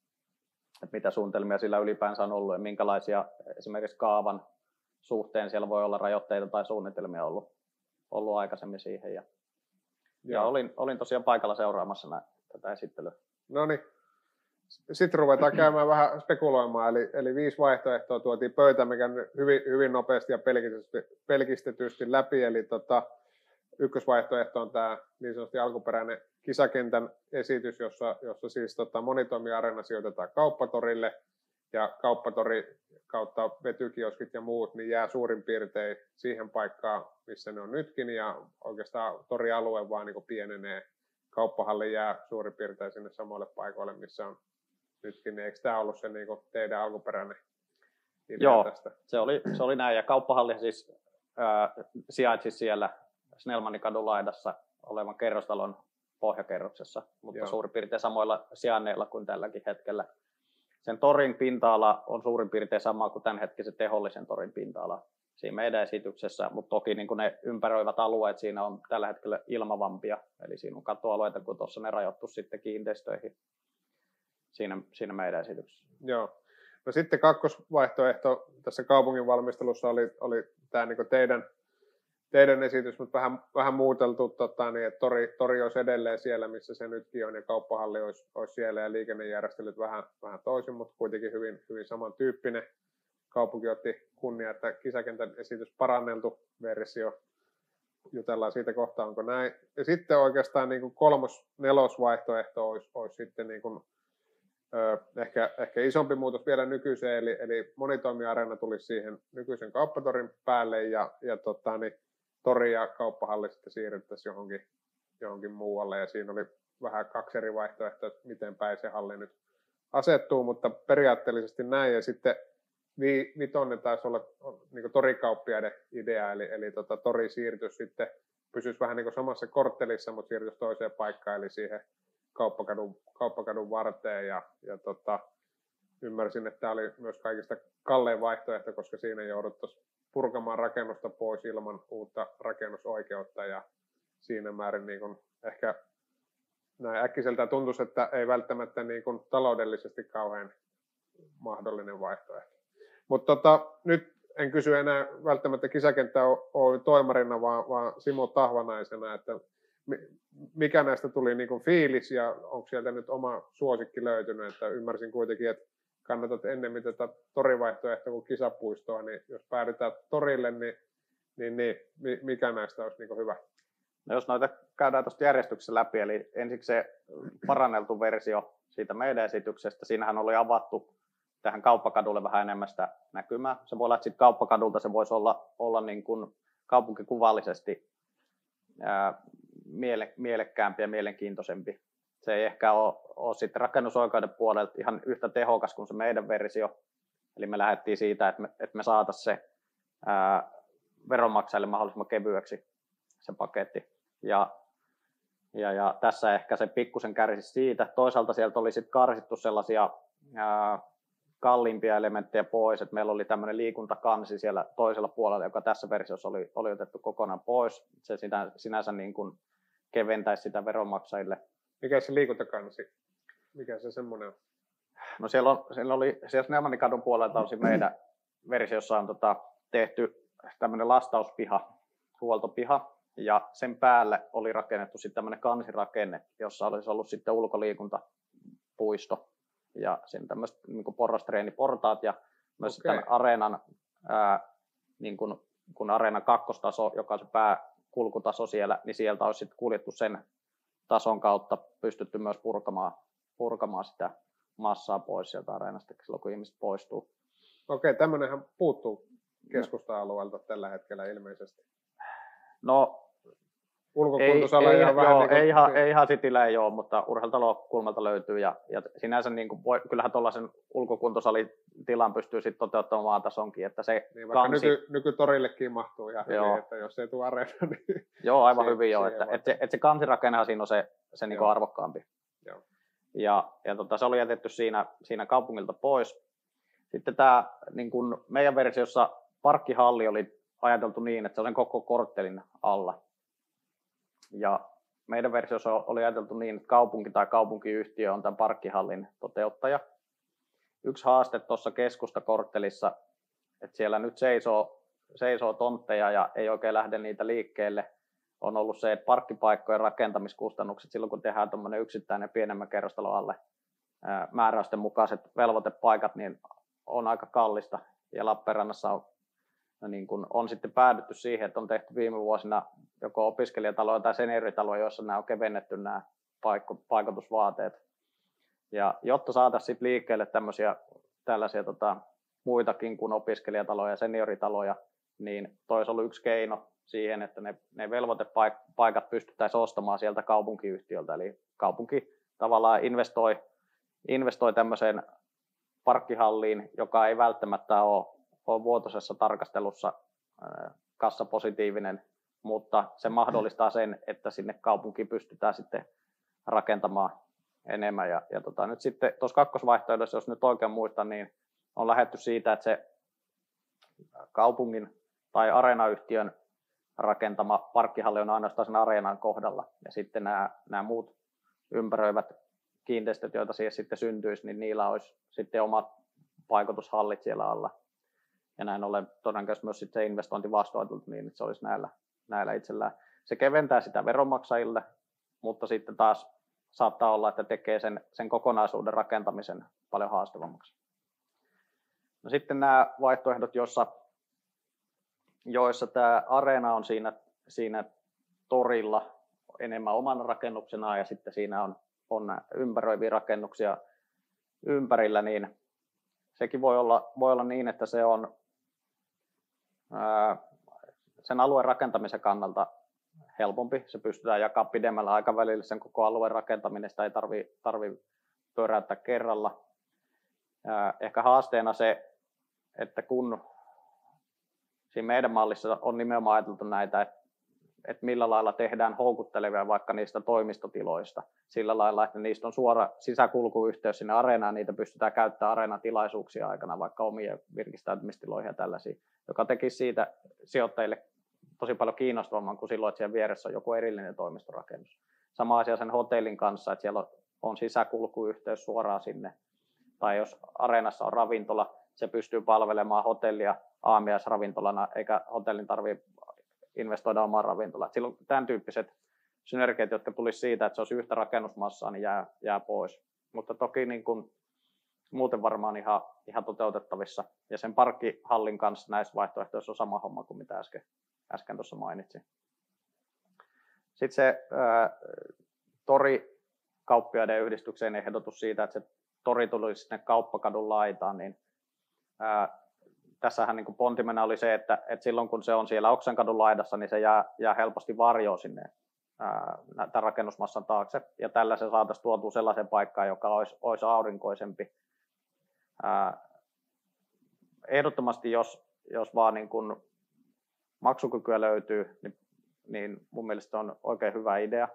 että mitä suunnitelmia sillä ylipäänsä on ollut ja minkälaisia esimerkiksi kaavan suhteen siellä voi olla rajoitteita tai suunnitelmia ollut, ollut aikaisemmin siihen. Ja, ja olin, olin tosiaan paikalla seuraamassa nä, tätä esittelyä. No niin, sitten ruvetaan käymään vähän spekuloimaan. Eli, eli viisi vaihtoehtoa tuotiin pöytään, mikä hyvin, hyvin nopeasti ja pelkistetysti, pelkistetysti läpi. Eli tota, ykkösvaihtoehto on tämä niin sanotusti alkuperäinen Kisakentän esitys, jossa, jossa siis tota, monitoimiareena sijoitetaan Kauppatorille ja Kauppatori kautta vetykioskit ja muut, niin jää suurin piirtein siihen paikkaan, missä ne on nytkin, ja oikeastaan torialue vaan niin kuin pienenee. Kauppahalli jää suurin piirtein sinne samoille paikoille, missä on nytkin. Eikö tämä ollut se niin kuin teidän alkuperäinen idea Joo, tästä? Se oli, se oli näin, ja kauppahalli siis äh, sijaitsi siellä Snellmanin kadun laidassa olevan kerrostalon pohjakerroksessa, mutta Joo. suurin piirtein samoilla sijainneilla kuin tälläkin hetkellä. Sen torin pinta-ala on suurin piirtein sama kuin tämänhetkisen tehollisen torin pinta-ala. siinä meidän esityksessä, mutta toki niin kuin ne ympäröivät alueet siinä on tällä hetkellä ilmavampia, eli siinä on katoalueita, kun tuossa ne rajoittu sitten kiinteistöihin siinä, siinä meidän esityksessä. Joo. No sitten kakkosvaihtoehto tässä kaupungin valmistelussa oli, oli tämä niin kuin teidän, teidän esitys, mutta vähän, vähän muuteltu, tota, niin, että tori, tori olisi edelleen siellä, missä se nytkin on, ja kauppahalli olisi, olisi siellä, ja liikennejärjestelyt vähän, vähän toisin, mutta kuitenkin hyvin, hyvin samantyyppinen. Kaupunki otti kunnia, että kisäkentän esitys paranneltu versio. Jutellaan siitä kohtaa, onko näin. Ja sitten oikeastaan niin kuin kolmos, nelosvaihtoehto olisi, olisi sitten niin kuin, ö, ehkä, ehkä isompi muutos vielä nykyiseen, eli, eli monitoimiareena tulisi siihen nykyisen kauppatorin päälle, ja, ja tota, niin, tori ja kauppahalli sitten siirryttäisiin johonkin, johonkin muualle, ja siinä oli vähän kaksi eri vaihtoehtoa, että miten päin se halli nyt asettuu, mutta periaatteellisesti näin, ja sitten Vi, vitonen taisi olla niin torikauppiaiden idea, eli, eli tota, tori siirtyisi sitten, pysyisi vähän niin samassa korttelissa, mutta siirtyisi toiseen paikkaan, eli siihen kauppakadun, kauppakadun varteen, ja, ja tota, ymmärsin, että tämä oli myös kaikista kallein vaihtoehto, koska siinä jouduttaisiin purkamaan rakennusta pois ilman uutta rakennusoikeutta, ja siinä määrin niin kuin ehkä näin äkkiseltä tuntuisi, että ei välttämättä niin kuin taloudellisesti kauhean mahdollinen vaihtoehto. Mutta tota, nyt en kysy enää välttämättä Kisäkenttä Oy toimarina, vaan, vaan Simo Tahvanaisena, että mikä näistä tuli niin kuin fiilis ja onko sieltä nyt oma suosikki löytynyt, että ymmärsin kuitenkin, että kannatat ennemmin tätä torivaihtoehtoa kuin kisapuistoa, niin jos päädytään torille, niin, niin, niin mikä näistä olisi niin kuin hyvä? No jos noita käydään tuosta järjestyksessä läpi, eli ensiksi se paranneltu versio siitä meidän esityksestä, siinähän oli avattu tähän kauppakadulle vähän enemmän sitä näkymää. Se voi olla, että sitten kauppakadulta se voisi olla, olla niin kuin kaupunkikuvallisesti ää, miele, mielekkäämpi ja mielenkiintoisempi. Se ei ehkä ole, ole sitten rakennusoikeuden puolelta ihan yhtä tehokas kuin se meidän versio. Eli me lähdettiin siitä, että me, että me saataisiin se ää, veronmaksajille mahdollisimman kevyeksi se paketti. Ja, ja, ja tässä ehkä se pikkusen kärsi siitä. Toisaalta sieltä oli sitten karsittu sellaisia ää, kalliimpia elementtejä pois, että meillä oli tämmöinen liikuntakansi siellä toisella puolella, joka tässä versiossa oli, oli otettu kokonaan pois. Se sinä, sinänsä niin kuin keventäisi sitä veronmaksajille. Mikä se liikuntakansi? Mikä se semmoinen on? No siellä, on, siellä oli siellä Snellmanikadun puolelta on meidän versiossa on tota, tehty tämmöinen lastauspiha, huoltopiha, ja sen päälle oli rakennettu sitten tämmöinen kansirakenne, jossa olisi ollut sitten ulkoliikuntapuisto. Ja siinä tämmöiset niin kuin porrastreeniportaat ja myös okay. Tämän areenan, ää, niin kuin, kun areenan kakkostaso, joka on se pääkulkutaso siellä, niin sieltä olisi sitten kuljettu sen tason kautta, pystytty myös purkamaan, purkamaan sitä massaa pois sieltä areenasta, silloin kun ihmiset poistuu. Okei, okay, tämmöinenhän puuttuu keskusta-alueelta tällä hetkellä ilmeisesti. No, ulkokuntosalaa ei, ei, ei, vähän joo, niin kuin... ei, ihan, ei ihan Cityllä ei ole, mutta urheilutalokulmalta löytyy. Ja, ja sinänsä niin kuin voi, kyllähän tuollaisen ulkokuntosalitilan pystyy sitten toteuttamaan tasonkin. Että se niin, vaikka kansi... nyky, nykytorillekin mahtuu ihan hyvin, että jos ei tule areena, niin... Joo, aivan se, hyvin joo. Että, että, se, että se kansirakennehan siinä on se, se niin kuin arvokkaampi. Joo. Ja, ja tota, se oli jätetty siinä, siinä kaupungilta pois. Sitten tämä niin kuin meidän versiossa parkkihalli oli ajateltu niin, että se on sen koko korttelin alla. Ja meidän versiossa oli ajateltu niin, että kaupunki tai kaupunkiyhtiö on tämän parkkihallin toteuttaja. Yksi haaste tuossa keskustakorttelissa, että siellä nyt seisoo, seisoo tontteja ja ei oikein lähde niitä liikkeelle, on ollut se, että parkkipaikkojen rakentamiskustannukset silloin, kun tehdään tuommoinen yksittäinen pienemmän kerrostalon alle ää, määräysten mukaiset velvoitepaikat, niin on aika kallista. Ja Lappeenrannassa on No niin kun on sitten päädytty siihen, että on tehty viime vuosina joko opiskelijataloja tai senioritaloja, joissa nämä on kevennetty nämä paikko, paikotusvaateet. Ja jotta saataisiin liikkeelle tämmöisiä tällaisia tota, muitakin kuin opiskelijataloja ja senioritaloja, niin toi olisi ollut yksi keino siihen, että ne, ne velvoitepaikat pystyttäisiin ostamaan sieltä kaupunkiyhtiöltä. Eli kaupunki tavallaan investoi, investoi tämmöiseen parkkihalliin, joka ei välttämättä ole on vuotuisessa tarkastelussa kassapositiivinen, mutta se mahdollistaa sen, että sinne kaupunkiin pystytään sitten rakentamaan enemmän. Ja, ja tota, nyt sitten tuossa kakkosvaihtoehdossa, jos nyt oikein muistan, niin on lähdetty siitä, että se kaupungin tai areenayhtiön rakentama parkkihalli on ainoastaan sen areenan kohdalla. Ja sitten nämä, nämä muut ympäröivät kiinteistöt, joita siihen sitten syntyisi, niin niillä olisi sitten omat paikoitushallit siellä alla. Ja näin ollen todennäköisesti myös sitten se investointi vastuutettu niin, että se olisi näillä, näillä itsellään. Se keventää sitä veronmaksajille, mutta sitten taas saattaa olla, että tekee sen, sen kokonaisuuden rakentamisen paljon haastavammaksi. No sitten nämä vaihtoehdot, joissa, joissa tämä areena on siinä, siinä torilla enemmän omana rakennuksena ja sitten siinä on, on ympäröiviä rakennuksia ympärillä, niin sekin voi olla, voi olla niin, että se on ää, sen alueen rakentamisen kannalta helpompi. Se pystytään jakamaan pidemmällä aikavälillä sen koko alueen rakentaminen, sitä ei tarvitse tarvi pyöräyttää kerralla. Ää, ehkä haasteena se, että kun siinä meidän mallissa on nimenomaan ajateltu näitä, että, että millä lailla tehdään houkuttelevia vaikka niistä toimistotiloista, sillä lailla, että niistä on suora sisäkulkuyhteys sinne areenaan, niitä pystytään käyttämään areenatilaisuuksia aikana, vaikka omia virkistäytymistiloihin ja tällaisia, joka tekisi siitä sijoittajille tosi paljon kiinnostavamman kuin silloin, että siellä vieressä on joku erillinen toimistorakennus. Sama asia sen hotellin kanssa, että siellä on sisäkulkuyhteys suoraan sinne, tai jos areenassa on ravintola, se pystyy palvelemaan hotellia aamiaisravintolana, eikä hotellin tarvitse investoida omaan ravintolaan. Silloin tämän tyyppiset synergiat, jotka tulisi siitä, että se olisi yhtä rakennusmassaa, niin jää, jää pois. Mutta toki niin kuin, muuten varmaan ihan, ihan toteutettavissa. Ja sen parkkihallin kanssa näissä vaihtoehtoissa on sama homma kuin mitä äsken, äsken tuossa mainitsin. Sitten se ää, Tori-kauppiaiden yhdistykseen ehdotus siitä, että se tori tulisi sinne Kauppakadun laitaan, niin ää, tässähän niin kuin pontimena oli se, että, että silloin kun se on siellä Oksenkadun laidassa, niin se jää, jää helposti varjoon sinne ää, tämän rakennusmassan taakse. Ja tällä se saataisiin tuotua sellaiseen paikkaan, joka olisi, olisi aurinkoisempi. Ää, ehdottomasti, jos, jos vaan niin kuin maksukykyä löytyy, niin, niin mun mielestä on oikein hyvä idea.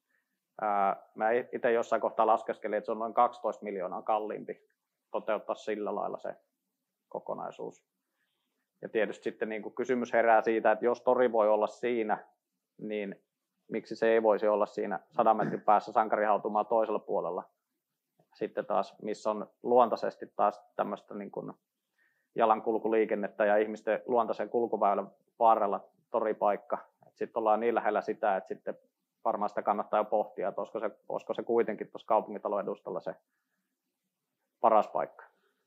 Ää, mä itse jossain kohtaa laskeskelin, että se on noin kaksitoista miljoonaa kalliimpi toteuttaa sillä lailla se kokonaisuus. Ja tietysti sitten niin kuin kysymys herää siitä, että jos tori voi olla siinä, niin miksi se ei voisi olla siinä sadan metrin päässä sankarihautumaa toisella puolella. Sitten taas, missä on luontaisesti taas tämmöistä niin kuin jalankulkuliikennettä ja ihmisten luontaisen kulkuväylän varrella toripaikka. Sitten ollaan niin lähellä sitä, että sitten varmaan sitä kannattaa jo pohtia, että olisiko se, olisiko se kuitenkin tuossa kaupunkitalon edustalla se paras paikka.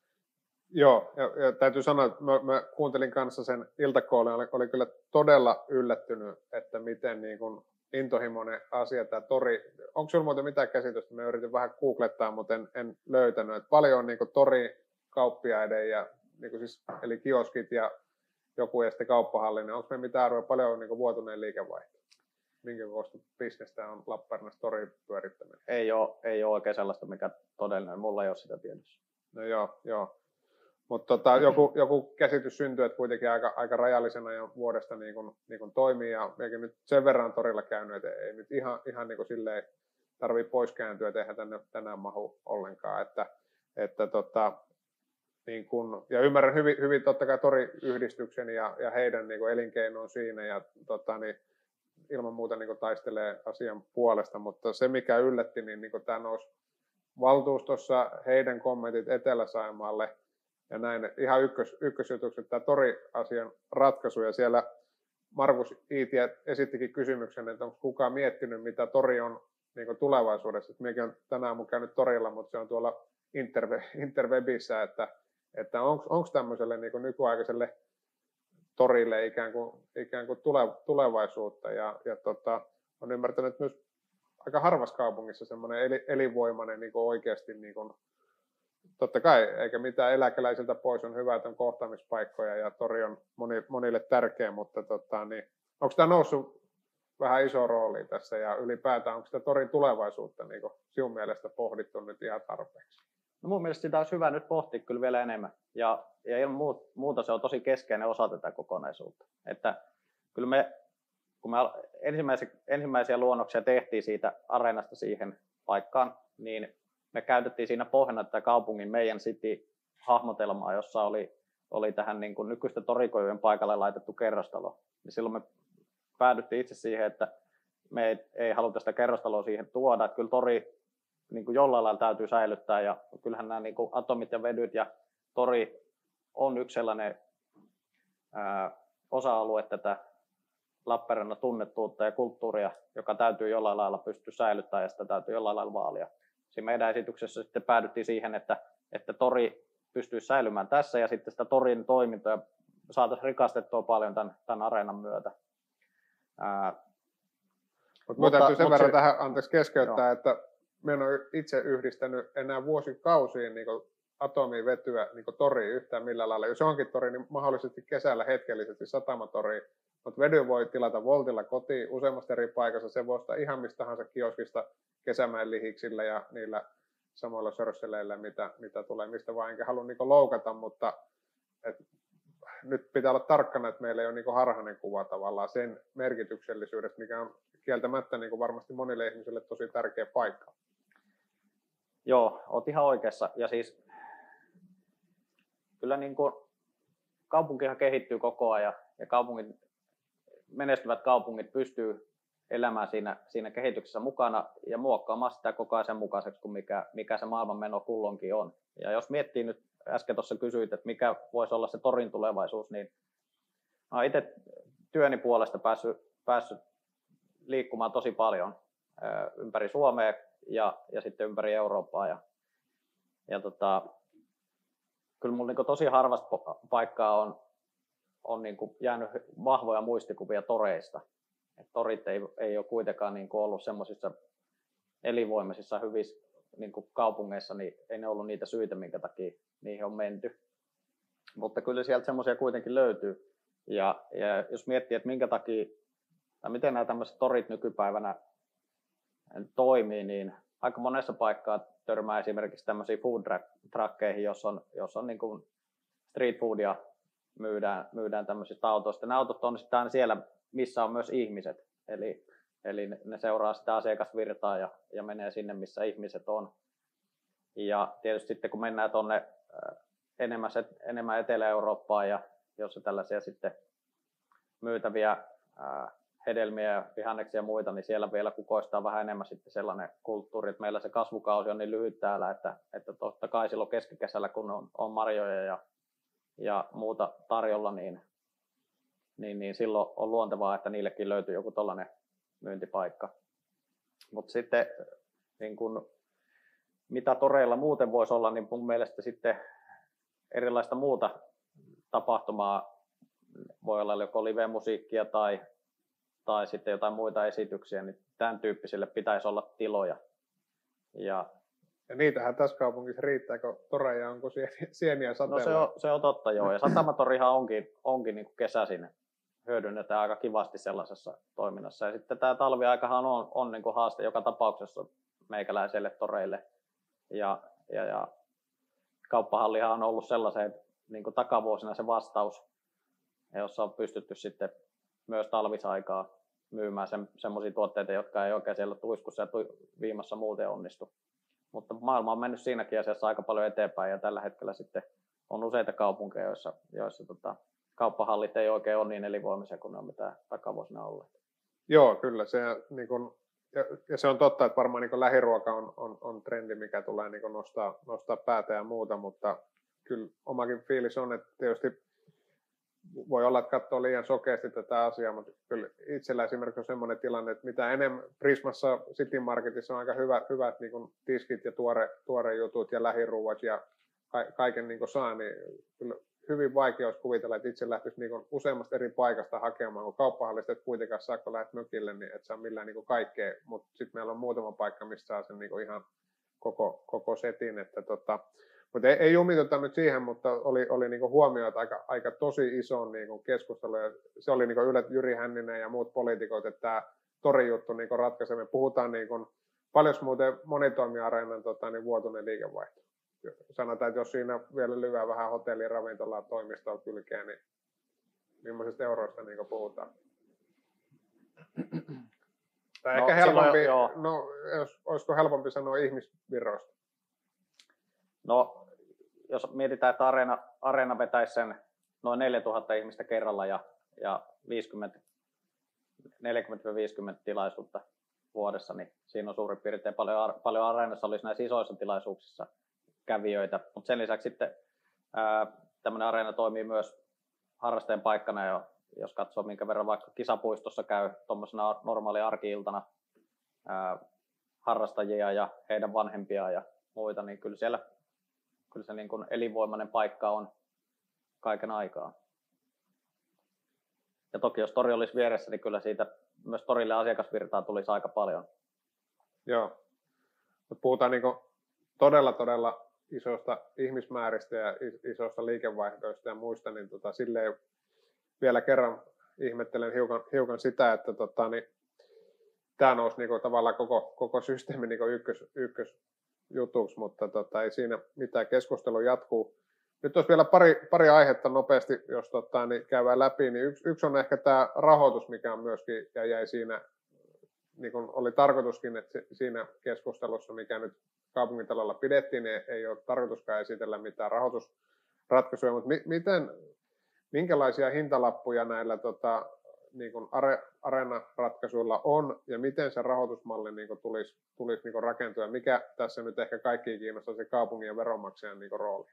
Joo, ja, ja täytyy sanoa, että mä, mä kuuntelin kanssa sen iltakoulun, oli, oli kyllä todella yllättynyt, että miten niin kuin intohimoinen asia tämä tori. Onko sinulla muuten mitään käsitystä? Mä yritin vähän googlettaa, mutta en, en löytänyt. Että paljon on niin kuin tori-kauppiaiden, ja, niin kuin siis, eli kioskit ja joku ja sitten kauppahalli, niin onko me mitään arvoa, paljon on niin kuin vuotuneen liikevaihto? Minkä kokoista bisnestä on Lappeenrannassa torin pyörittäminen? Ei ole, ei ole oikein sellaista, mikä todellinen. Mulla ei ole sitä tiedossa. No joo, joo. Mutta tota, joku, joku käsitys syntyy, että kuitenkin aika, aika rajallisena ja vuodesta niin kun, niin kun toimii. Ja mekin nyt sen verran torilla käynyt, että ei nyt ihan, ihan niin kuin silleen tarvitse pois kääntyä, että eihän tänne tänään mahu ollenkaan. Että, että tota, niin kun, ja ymmärrän hyvin, hyvin totta kai toriyhdistyksen ja, ja heidän niin kun elinkeinoon siinä. Ja tota, niin ilman muuta niin kun taistelee asian puolesta. Mutta se, mikä yllätti, niin, niin kun tämä nousi valtuustossa heidän kommentit Etelä-Saimaalle. Ja näin ihan ykkös, ykkösjutuksi tämä tori-asian ratkaisu, ja siellä Markus Iitiä esittikin kysymyksen, että onko kukaan miettinyt, mitä tori on niin tulevaisuudessa. Minäkin olen tänään mun käynyt torilla, mutta se on tuolla interwe, interwebissä, että, että onko tämmöiselle niin nykyaikaiselle torille ikään kuin, ikään kuin tule, tulevaisuutta. Ja, ja tota, on ymmärtänyt, että myös aika harvassa kaupungissa semmoinen eli, elinvoimainen niin oikeasti niin kuin, totta kai, eikä mitään eläkeläisiltä pois, on hyvä, että on kohtaamispaikkoja ja tori on moni, monille tärkeä, mutta tota, niin, onko tämä noussut vähän iso rooli tässä ja ylipäätään onko sitä torin tulevaisuutta niin sinun mielestä pohdittu nyt ihan tarpeeksi? No mun mielestä sitä olisi hyvä nyt pohtia kyllä vielä enemmän ja, ja ilman muuta se on tosi keskeinen osa tätä kokonaisuutta. Että kyllä me, kun me ensimmäisiä, ensimmäisiä luonnoksia tehtiin siitä areenasta siihen paikkaan, niin me käytettiin siinä pohjana tätä kaupungin meidän city-hahmotelmaa, jossa oli, oli tähän niin kuin nykyisten torikojujen paikalle laitettu kerrostalo. Ja silloin me päädyttiin itse siihen, että me ei, ei haluta sitä kerrostaloa siihen tuoda, että kyllä tori niin kuin jollain lailla täytyy säilyttää, ja kyllähän nämä niin kuin atomit ja vedyt ja tori on yksi sellainen ää, osa-alue tätä Lappeenrannan tunnettuutta ja kulttuuria, joka täytyy jollain lailla pystyä säilyttämään ja sitä täytyy jollain lailla vaalia. Siinä meidän esityksessä sitten päädyttiin siihen, että, että tori pystyy säilymään tässä ja sitten sitä torin toimintoja saataisiin rikastettua paljon tämän, tämän areenan myötä. Ää, Mut mutta täytyy sen verran se, tähän anteeksi keskeyttää, joo. että minä en ole itse yhdistänyt enää vuosikausiin niin atomivetyä niin toriin yhtään millään lailla. Jos onkin tori, niin mahdollisesti kesällä hetkellisesti satamatori, mutta vedy voi tilata voltilla kotiin useammasta eri paikassa. Se voi ostaa ihan mistä tahansa kioskista kesämäen lihiksillä ja niillä samoilla sörsseleillä, mitä, mitä tulee, mistä vaan enkä halua niin loukata, mutta et, nyt pitää olla tarkkana, että meillä ei ole niin harhainen kuva tavallaan sen merkityksellisyydestä, mikä on kieltämättä niin varmasti monille ihmisille tosi tärkeä paikka. Joo, olet ihan oikeassa. Ja siis kyllä niin kuin kaupunkihan kehittyy koko ajan ja kaupungit, menestyvät kaupungit pystyy elämään siinä, siinä kehityksessä mukana ja muokkaamaan sitä koko ajan sen mukaiseksi kuin mikä, mikä se maailmanmeno kulloinkin on. Ja jos miettii nyt, äsken tuossa kysyit, että mikä voisi olla se torin tulevaisuus, niin olen itse työni puolesta päässyt, päässyt liikkumaan tosi paljon ympäri Suomea ja, ja sitten ympäri Eurooppaa. Ja, ja tota, kyllä minulla niin tosi harvasta paikkaa on, on niin jäänyt vahvoja muistikuvia toreista. Et torit ei, ei ole kuitenkaan niin ollut semmoisissa elinvoimaisissa hyvissä niin kaupungeissa, niin ei ne ollut niitä syitä, minkä takia niihin on menty. Mutta kyllä sieltä semmoisia kuitenkin löytyy. Ja, ja jos miettii, että minkä takia, tai miten nämä tämmöiset torit nykypäivänä toimii, niin aika monessa paikkaa törmää esimerkiksi tämmöisiin food truckkeihin, jos on, jos on niin kuin street foodia myydään, myydään tämmöisistä autoista. Ne autot on sitten aina siellä, missä on myös ihmiset. Eli, eli ne seuraa sitä asiakasvirtaa ja, ja menee sinne, missä ihmiset on. Ja tietysti sitten kun mennään tuonne enemmän, enemmän Etelä-Eurooppaan ja jos on tällaisia sitten myytäviä ää, hedelmiä ja vihanneksia ja muita, niin siellä vielä kukoistaa vähän enemmän sitten sellainen kulttuuri, että meillä se kasvukausi on niin lyhyt täällä, että, että totta kai silloin keskikesällä, kun on, on marjoja ja, ja muuta tarjolla, niin, niin, niin silloin on luontevaa, että niillekin löytyy joku tollainen myyntipaikka. Mutta sitten niin kun, mitä toreilla muuten voisi olla, niin mun mielestä sitten erilaista muuta tapahtumaa voi olla joko live-musiikkia tai tai sitten jotain muita esityksiä, niin tämän tyyppisille pitäisi olla tiloja. Ja, ja niitähän tässä kaupungissa riittää, kun toreja onko sieniä sateella. No se on, se on totta joo, ja Satamatorihan onkin, onkin niin kuin kesäisin hyödynnetään aika kivasti sellaisessa toiminnassa. Ja sitten tämä talviaikahan on, on niin kuin haaste joka tapauksessa meikäläiselle toreille. Ja, ja, ja kauppahallihan on ollut sellaiseen niin kuin takavuosina se vastaus, jossa on pystytty sitten myös talvisaikaa myymään se, semmoisia tuotteita, jotka ei oikein siellä tuiskussa ja viimassa muuten onnistu. Mutta maailma on mennyt siinäkin asiassa aika paljon eteenpäin ja tällä hetkellä sitten on useita kaupunkeja, joissa, joissa tota, kauppahallit ei oikein ole niin elinvoimisia kuin ne on mitä takavuosina olleet. Joo, kyllä. Se, niin kun, ja, ja se on totta, että varmaan niin lähiruoka on, on, on trendi, mikä tulee niin nostaa, nostaa päätä ja muuta, mutta kyllä omakin fiilis on, että tietysti voi olla, että katsoo liian sokeasti tätä asiaa, mutta kyllä itsellä esimerkiksi on sellainen tilanne, että mitä enemmän Prismassa City Marketissa on aika hyvät, hyvät niin kuin tiskit ja tuore, tuore jutut ja lähiruuat ja ka- kaiken niin kuin saa, niin kyllä hyvin vaikea olisi kuvitella, että itse lähtisi niin kuin useammasta eri paikasta hakemaan, kun kauppahallista et kuitenkaan saa, kun lähdet mökille, niin et saa millään niin kuin kaikkea, mutta sitten meillä on muutama paikka, missä saa sen niin kuin ihan koko, koko setin, että tota, mutta ei, ei jumiteta nyt siihen, mutta oli, oli niinku huomioita aika, aika tosi ison niinku keskustelun. Ja se oli niinku Yle, Jyri Hänninen ja muut poliitikot, että tämä torijuttu niinku ratkaisee. Me puhutaan niinku, paljon muuten monitoimiareenan tota, niin vuotuinen liikevaihto. Sanotaan, että jos siinä vielä lyödään vähän hotellia, ravintolaa, toimistoa kylkeen, niin millaisista euroista niinku puhutaan? Tai no, ehkä helpompi, jo, no, jos, olisiko helpompi sanoa ihmisvirroista? No, jos mietitään, että areena, areena vetäisi sen noin neljätuhatta ihmistä kerralla ja, ja neljäkymmentä viisikymmentä tilaisuutta vuodessa, niin siinä on suurin piirtein paljon, paljon areenassa olisi näissä isoissa tilaisuuksissa kävijöitä, mutta sen lisäksi sitten tämmöinen areena toimii myös harrasteen paikkana, ja jos katsoo minkä verran vaikka kisapuistossa käy tuommoisena normaali arki-iltana ää, harrastajia ja heidän vanhempia ja muita, niin kyllä siellä kyllä se niin kuin elinvoimainen paikka on kaiken aikaa. Ja toki jos tori olisi vieressä, niin kyllä siitä myös torille asiakasvirtaa tulisi aika paljon. Joo, mutta puhutaan niin kuin todella todella isoista ihmismääristä ja isoista liikevaihdoista ja muista, niin tota, silleen vielä kerran ihmettelen hiukan, hiukan sitä, että tota, niin, tämä nousi niin kuin, tavallaan koko, koko systeemi niin kuin ykkös, ykkösjutuksi, mutta tota, ei siinä mitään, keskustelu jatkuu. Nyt olisi vielä pari, pari aihetta nopeasti, jos tota, niin käydään läpi. Niin yksi, yksi on ehkä tämä rahoitus, mikä on myöskin ja jäi siinä, niin kuin oli tarkoituskin, että siinä keskustelussa, mikä nyt kaupungintalolla pidettiin, niin ei ole tarkoituskaan esitellä mitään rahoitusratkaisuja, mutta mi- miten, minkälaisia hintalappuja näillä tota, niin kuin are, areenaratkaisuilla on ja miten se rahoitusmalli niin kuin tulisi, tulisi niin kuin rakentua ja mikä tässä nyt ehkä kaikkia kiinnostaa se kaupungin ja veronmaksajan niin kuin rooli?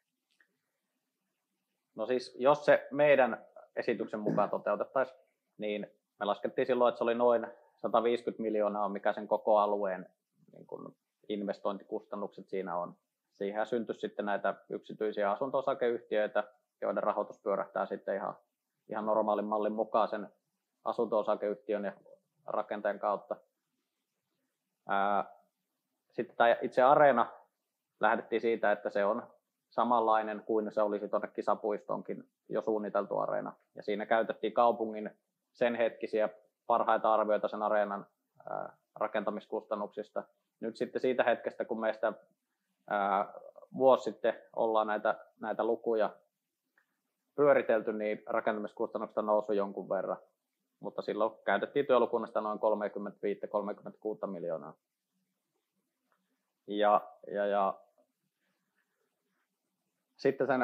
No siis jos se meidän esityksen mukaan toteutettaisiin, niin me laskettiin silloin, että se oli noin sata viisikymmentä miljoonaa, mikä sen koko alueen niin kuin investointikustannukset siinä on. Siihen syntyisi sitten näitä yksityisiä asunto-osakeyhtiöitä, joiden rahoitus pyörähtää sitten ihan, ihan normaalin mallin mukaan sen asunto-osakeyhtiön ja rakenteen kautta. Ää, sitten tämä itse areena lähdettiin siitä, että se on samanlainen kuin se olisi tuonne kisapuistonkin jo suunniteltu areena. Ja siinä käytettiin kaupungin sen hetkisiä parhaita arvioita sen areenan ää, rakentamiskustannuksista. Nyt sitten siitä hetkestä, kun meistä ää, vuosi sitten ollaan näitä, näitä lukuja pyöritelty, niin rakentamiskustannukset on noussut jonkun verran. Mutta silloin käytettiin työlukunnasta noin kolmekymmentäviisi kolmekymmentäkuusi miljoonaa. Ja, ja, ja sitten sen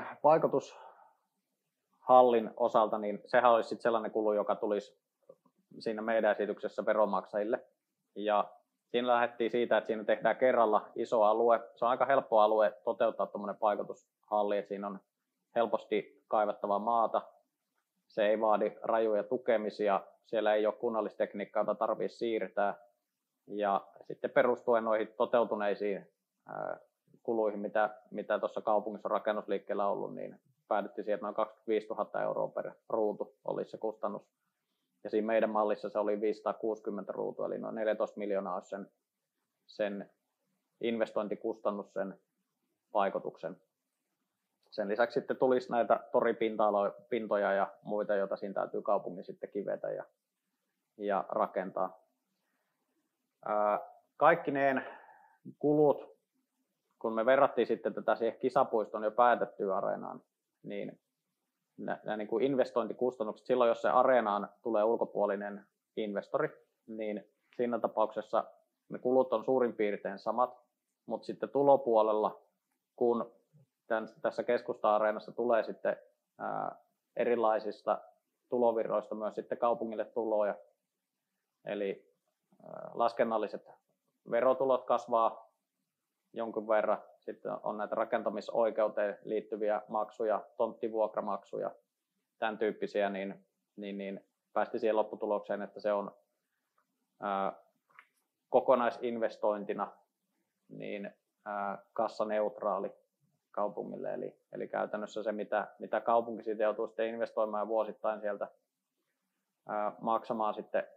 vaikutushallin osalta, niin sehän olisi sitten sellainen kulu, joka tulisi siinä meidän esityksessä veronmaksajille. Ja siinä lähdettiin siitä, että siinä tehdään kerralla iso alue. Se on aika helppo alue toteuttaa tuommoinen vaikutushalli, että siinä on helposti kaivattavaa maata. Se ei vaadi rajuja tukemisia, siellä ei ole kunnallistekniikkaa, jota tarvitsee siirtää. Ja sitten perustuen noihin toteutuneisiin ää, kuluihin, mitä, mitä tuossa kaupungissa on rakennusliikkeellä ollut, niin päädyttiin siihen, että noin kaksikymmentäviisituhatta euroa per ruutu olisi se kustannus. Ja siinä meidän mallissa se oli viisisataakuusikymmentä ruutua, eli noin neljätoista miljoonaa olisi sen, sen investointikustannus, sen vaikutuksen. Sen lisäksi sitten tulisi näitä toripintoja ja muita, joita siinä täytyy kaupungin sitten kivetä ja, ja rakentaa. Ää, kaikki ne kulut, kun me verrattiin sitten tätä siihen kisapuiston jo päätettyyn areenaan, niin nämä niin kuin investointikustannukset, silloin jos se areenaan tulee ulkopuolinen investori, niin siinä tapauksessa ne kulut on suurin piirtein samat, mutta sitten tulopuolella, kun tämän, tässä keskusta-areenassa tulee sitten ää, erilaisista tulovirroista myös sitten kaupungille tuloja, eli ää, laskennalliset verotulot kasvaa jonkun verran, sitten on näitä rakentamisoikeuteen liittyviä maksuja, tonttivuokramaksuja, tämän tyyppisiä, niin, niin, niin päästiin siihen lopputulokseen, että se on ää, kokonaisinvestointina niin, ää, kassaneutraali kaupungille, eli, eli käytännössä se, mitä, mitä kaupunki siitä joutuu sitten investoimaan vuosittain sieltä ää, maksamaan sitten,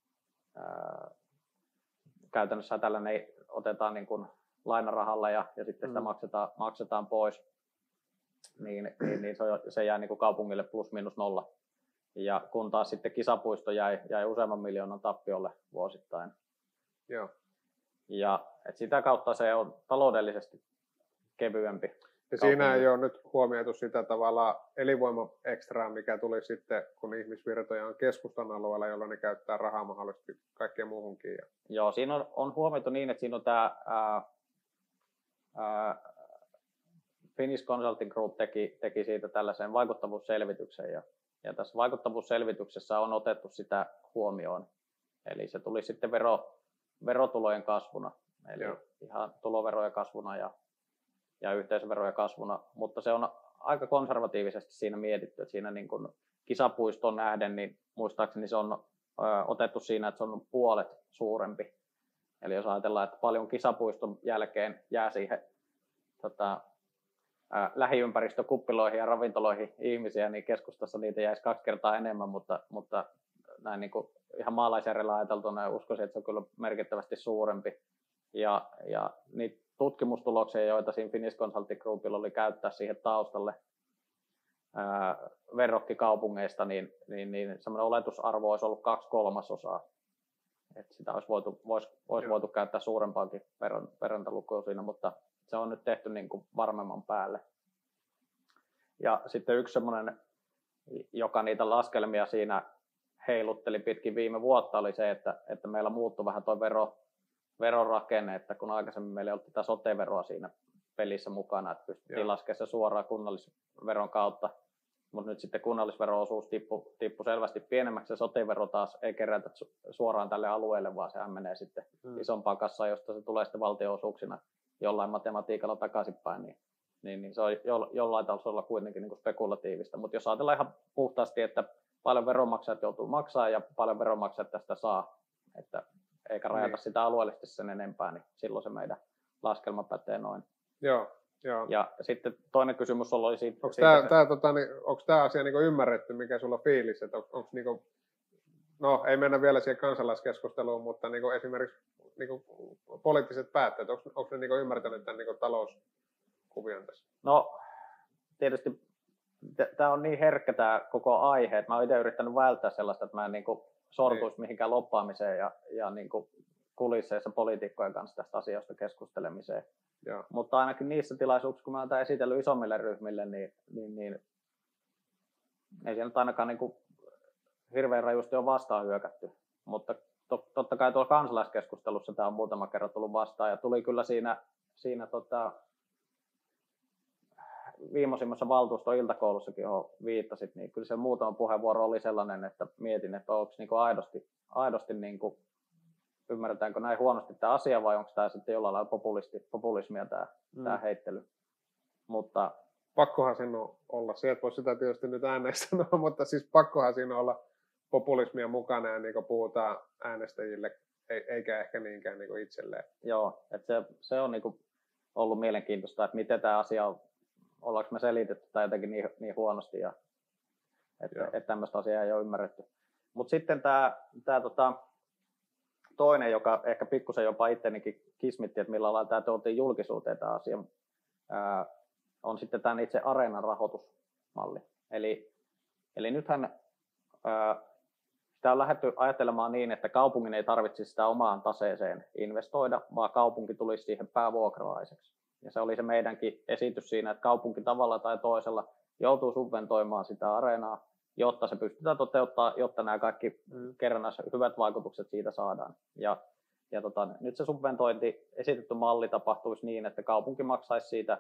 ää, käytännössä tällainen otetaan niin kuin lainarahalla ja, ja sitten sitä mm. maksetaan, maksetaan pois, niin, niin, niin se, se jää niin kuin kaupungille plus miinus nolla. Ja kun taas sitten kisapuisto jäi, jäi useamman miljoonan tappiolle vuosittain. Joo. Ja et sitä kautta se on taloudellisesti kevyempi. Ja kaupungille. Siinä ei ole nyt huomioitu sitä tavalla elinvoimaekstraa, mikä tuli sitten, kun ihmisvirtoja on keskustan alueella, jolloin ne käyttää rahaa mahdollisesti kaikkeen muuhunkin. Joo, siinä on, on huomioitu niin, että siinä on tämä ää, ää, Finnish Consulting Group teki, teki siitä tällaisen vaikuttavuusselvityksen ja, ja tässä vaikuttavuusselvityksessä on otettu sitä huomioon. Eli se tuli sitten vero, verotulojen kasvuna, eli Joo. ihan tuloverojen kasvuna ja, ja yhteisöverojen kasvuna, mutta se on aika konservatiivisesti siinä mietitty, että siinä niin kuin kisapuiston nähden, niin muistaakseni se on ö, otettu siinä, että se on puolet suurempi. Eli jos ajatellaan, että paljon kisapuiston jälkeen jää siihen tota, ä, lähiympäristökuppiloihin ja ravintoloihin ihmisiä, niin keskustassa niitä jäisi kaksi kertaa enemmän, mutta, mutta näin niin kuin ihan maalaisjärjellä ajateltuna uskoisin, että se on kyllä merkittävästi suurempi. Ja, ja niitä tutkimustuloksia, joita siinä Finnish Consulting Groupilla oli käyttää siihen taustalle ää, verrokkikaupungeista, niin, niin, niin semmoinen oletusarvo olisi ollut kaksi kolmasosaa. Että sitä olisi voitu, vois, olisi voitu käyttää suurempaakin perantalukua siinä, mutta se on nyt tehty niin kuin varmemman päälle. Ja sitten yksi semmoinen, joka niitä laskelmia siinä heilutteli pitkin viime vuotta, oli se, että, että meillä muuttui vähän tuo vero, verorakenne, että kun aikaisemmin meillä ei ollut tätä sote-veroa siinä pelissä mukana, että pystyttiin laskemaan se suoraan kunnallisveron kautta, mutta nyt sitten kunnallisvero-osuus tippui, tippui selvästi pienemmäksi ja sote-vero taas ei kerätä suoraan tälle alueelle, vaan sehän menee sitten hmm. isompaan kassaan, josta se tulee sitten valtionosuuksina jollain matematiikalla takaisinpäin, niin, niin, niin se on jo, jollain tasolla kuitenkin niin kuin spekulatiivista, mutta jos ajatellaan ihan puhtaasti, että paljon veronmaksajat joutuu maksaa ja paljon veronmaksajat tästä saa, että eikä rajata niin. sitä alueellisesti sen enempää, niin silloin se meidän laskelma pätee noin. Joo, joo. Ja sitten toinen kysymys oli siitä... Onko tämä, tämä, tota, niin, onko tämä asia niin ymmärretty, mikä sulla on fiilis? Että on, onko, niin kuin, no ei mennä vielä siihen kansalaiskeskusteluun, mutta niin kuin esimerkiksi niin kuin poliittiset päättäjät, onko, onko ne niin kuin ymmärtäneet tämän niin kuin talouskuvion tässä? No tietysti tämä on niin herkkä tämä koko aihe, että mä oon itse yrittänyt välttää sellaista, että mä en niin kuin sortuisi niin. mihinkään loppaamiseen ja, ja niin kuin kulisseissa poliitikkojen kanssa tästä asiasta keskustelemiseen. Ja. Mutta ainakin niissä tilaisuuksissa, kun mä oon tämän esitellyt isommille ryhmille, niin, niin, niin ei siellä nyt ainakaan niin kuin hirveän rajusti ole vastaan hyökätty. Mutta to, totta kai tuolla kansalaiskeskustelussa tämä on muutama kerran tullut vastaan ja tuli kyllä siinä, siinä tota, viimeisimmassa valtuuston iltakoulussakin, johon viittasit, niin kyllä se muutama puheenvuoro oli sellainen, että mietin, että onko niin kuin aidosti, aidosti niin kuin, ymmärretäänkö näin huonosti tämä asia vai onko tämä sitten jollain lailla populisti, populismia tämä, mm. tämä heittely. Mutta pakkohan siinä on olla, sieltä voi sitä tietysti nyt ääneen sanoa, mutta siis pakkohan siinä olla populismia mukana ja niin kuin puhutaan äänestäjille, eikä ehkä niinkään niin kuin itselleen. Joo, että se, se on niin kuin ollut mielenkiintoista, että miten tämä asia on, ollaanko me selitetty tai jotenkin niin, niin huonosti, ja, että, että tämmöistä asiaa ei ole ymmärretty. Mutta sitten tämä, tämä tota, toinen, joka ehkä pikkusen jopa ittenikin kismitti, että millä lailla tämä tuotiin julkisuuteen tämä asia, ää, on sitten tämän itse Areenan rahoitusmalli. Eli, eli nythän ää, sitä on lähdetty ajattelemaan niin, että kaupungin ei tarvitsisi sitä omaan taseeseen investoida, vaan kaupunki tulisi siihen päävuokralaiseksi. Ja se oli se meidänkin esitys siinä, että kaupunki tavalla tai toisella joutuu subventoimaan sitä Areenaa, jotta se pystytään toteuttaa, jotta nämä kaikki kerrannais hyvät vaikutukset siitä saadaan. Ja, ja tota, nyt se subventointi, esitetty malli tapahtuisi niin, että kaupunki maksaisi siitä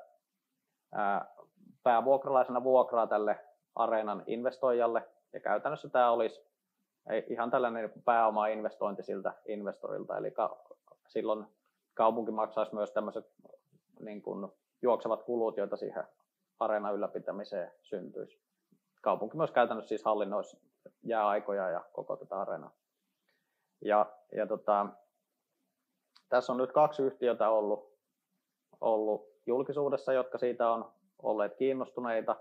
ää, päävuokralaisena vuokraa tälle Areenan investoijalle, ja käytännössä tämä olisi ihan tällainen pääoma-investointi siltä investorilta, eli ka- silloin kaupunki maksaisi myös tämmöiset niin kuin juoksevat kulut, joita siihen Areenan ylläpitämiseen syntyisi. Kaupunki myös käytännössä siis hallinnoisi jääaikoja ja koko tätä Areenaa. Ja, ja tota, tässä on nyt kaksi yhtiötä ollut, ollut julkisuudessa, jotka siitä on olleet kiinnostuneita.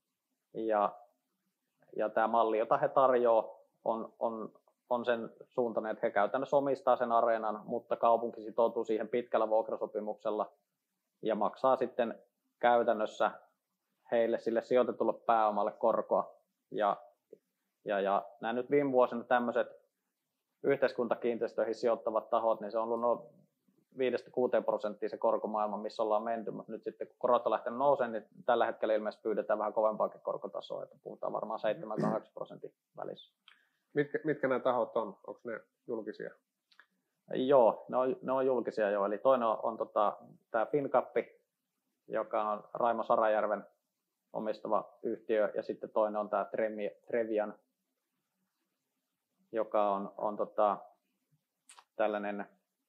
Ja, ja tämä malli, jota he tarjoavat, on, on, on sen suuntainen, että he käytännössä omistaa sen Areenan, mutta kaupunki sitoutuu siihen pitkällä vuokrasopimuksella ja maksaa sitten käytännössä heille sille sijoitetulle pääomalle korkoa. Ja, ja, ja nämä nyt viime vuosina tämmöiset yhteiskuntakiinteistöihin sijoittavat tahot, niin se on ollut noin viidestä kuuteen prosenttia se korkomaailma, missä ollaan menty, mutta nyt sitten kun korot on lähtenyt nousemaan, niin tällä hetkellä ilmeisesti pyydetään vähän kovempaakin korkotasoa, että puhutaan varmaan seitsemän kahdeksan prosentin välissä. Mitkä, mitkä nämä tahot on? Onko ne julkisia? Joo, ne on, ne on julkisia jo. Eli toinen on, on tota, tämä Fincap, joka on Raimo Sarajärven omistava yhtiö, ja sitten toinen on tämä Trevian, joka on, on tota, tällainen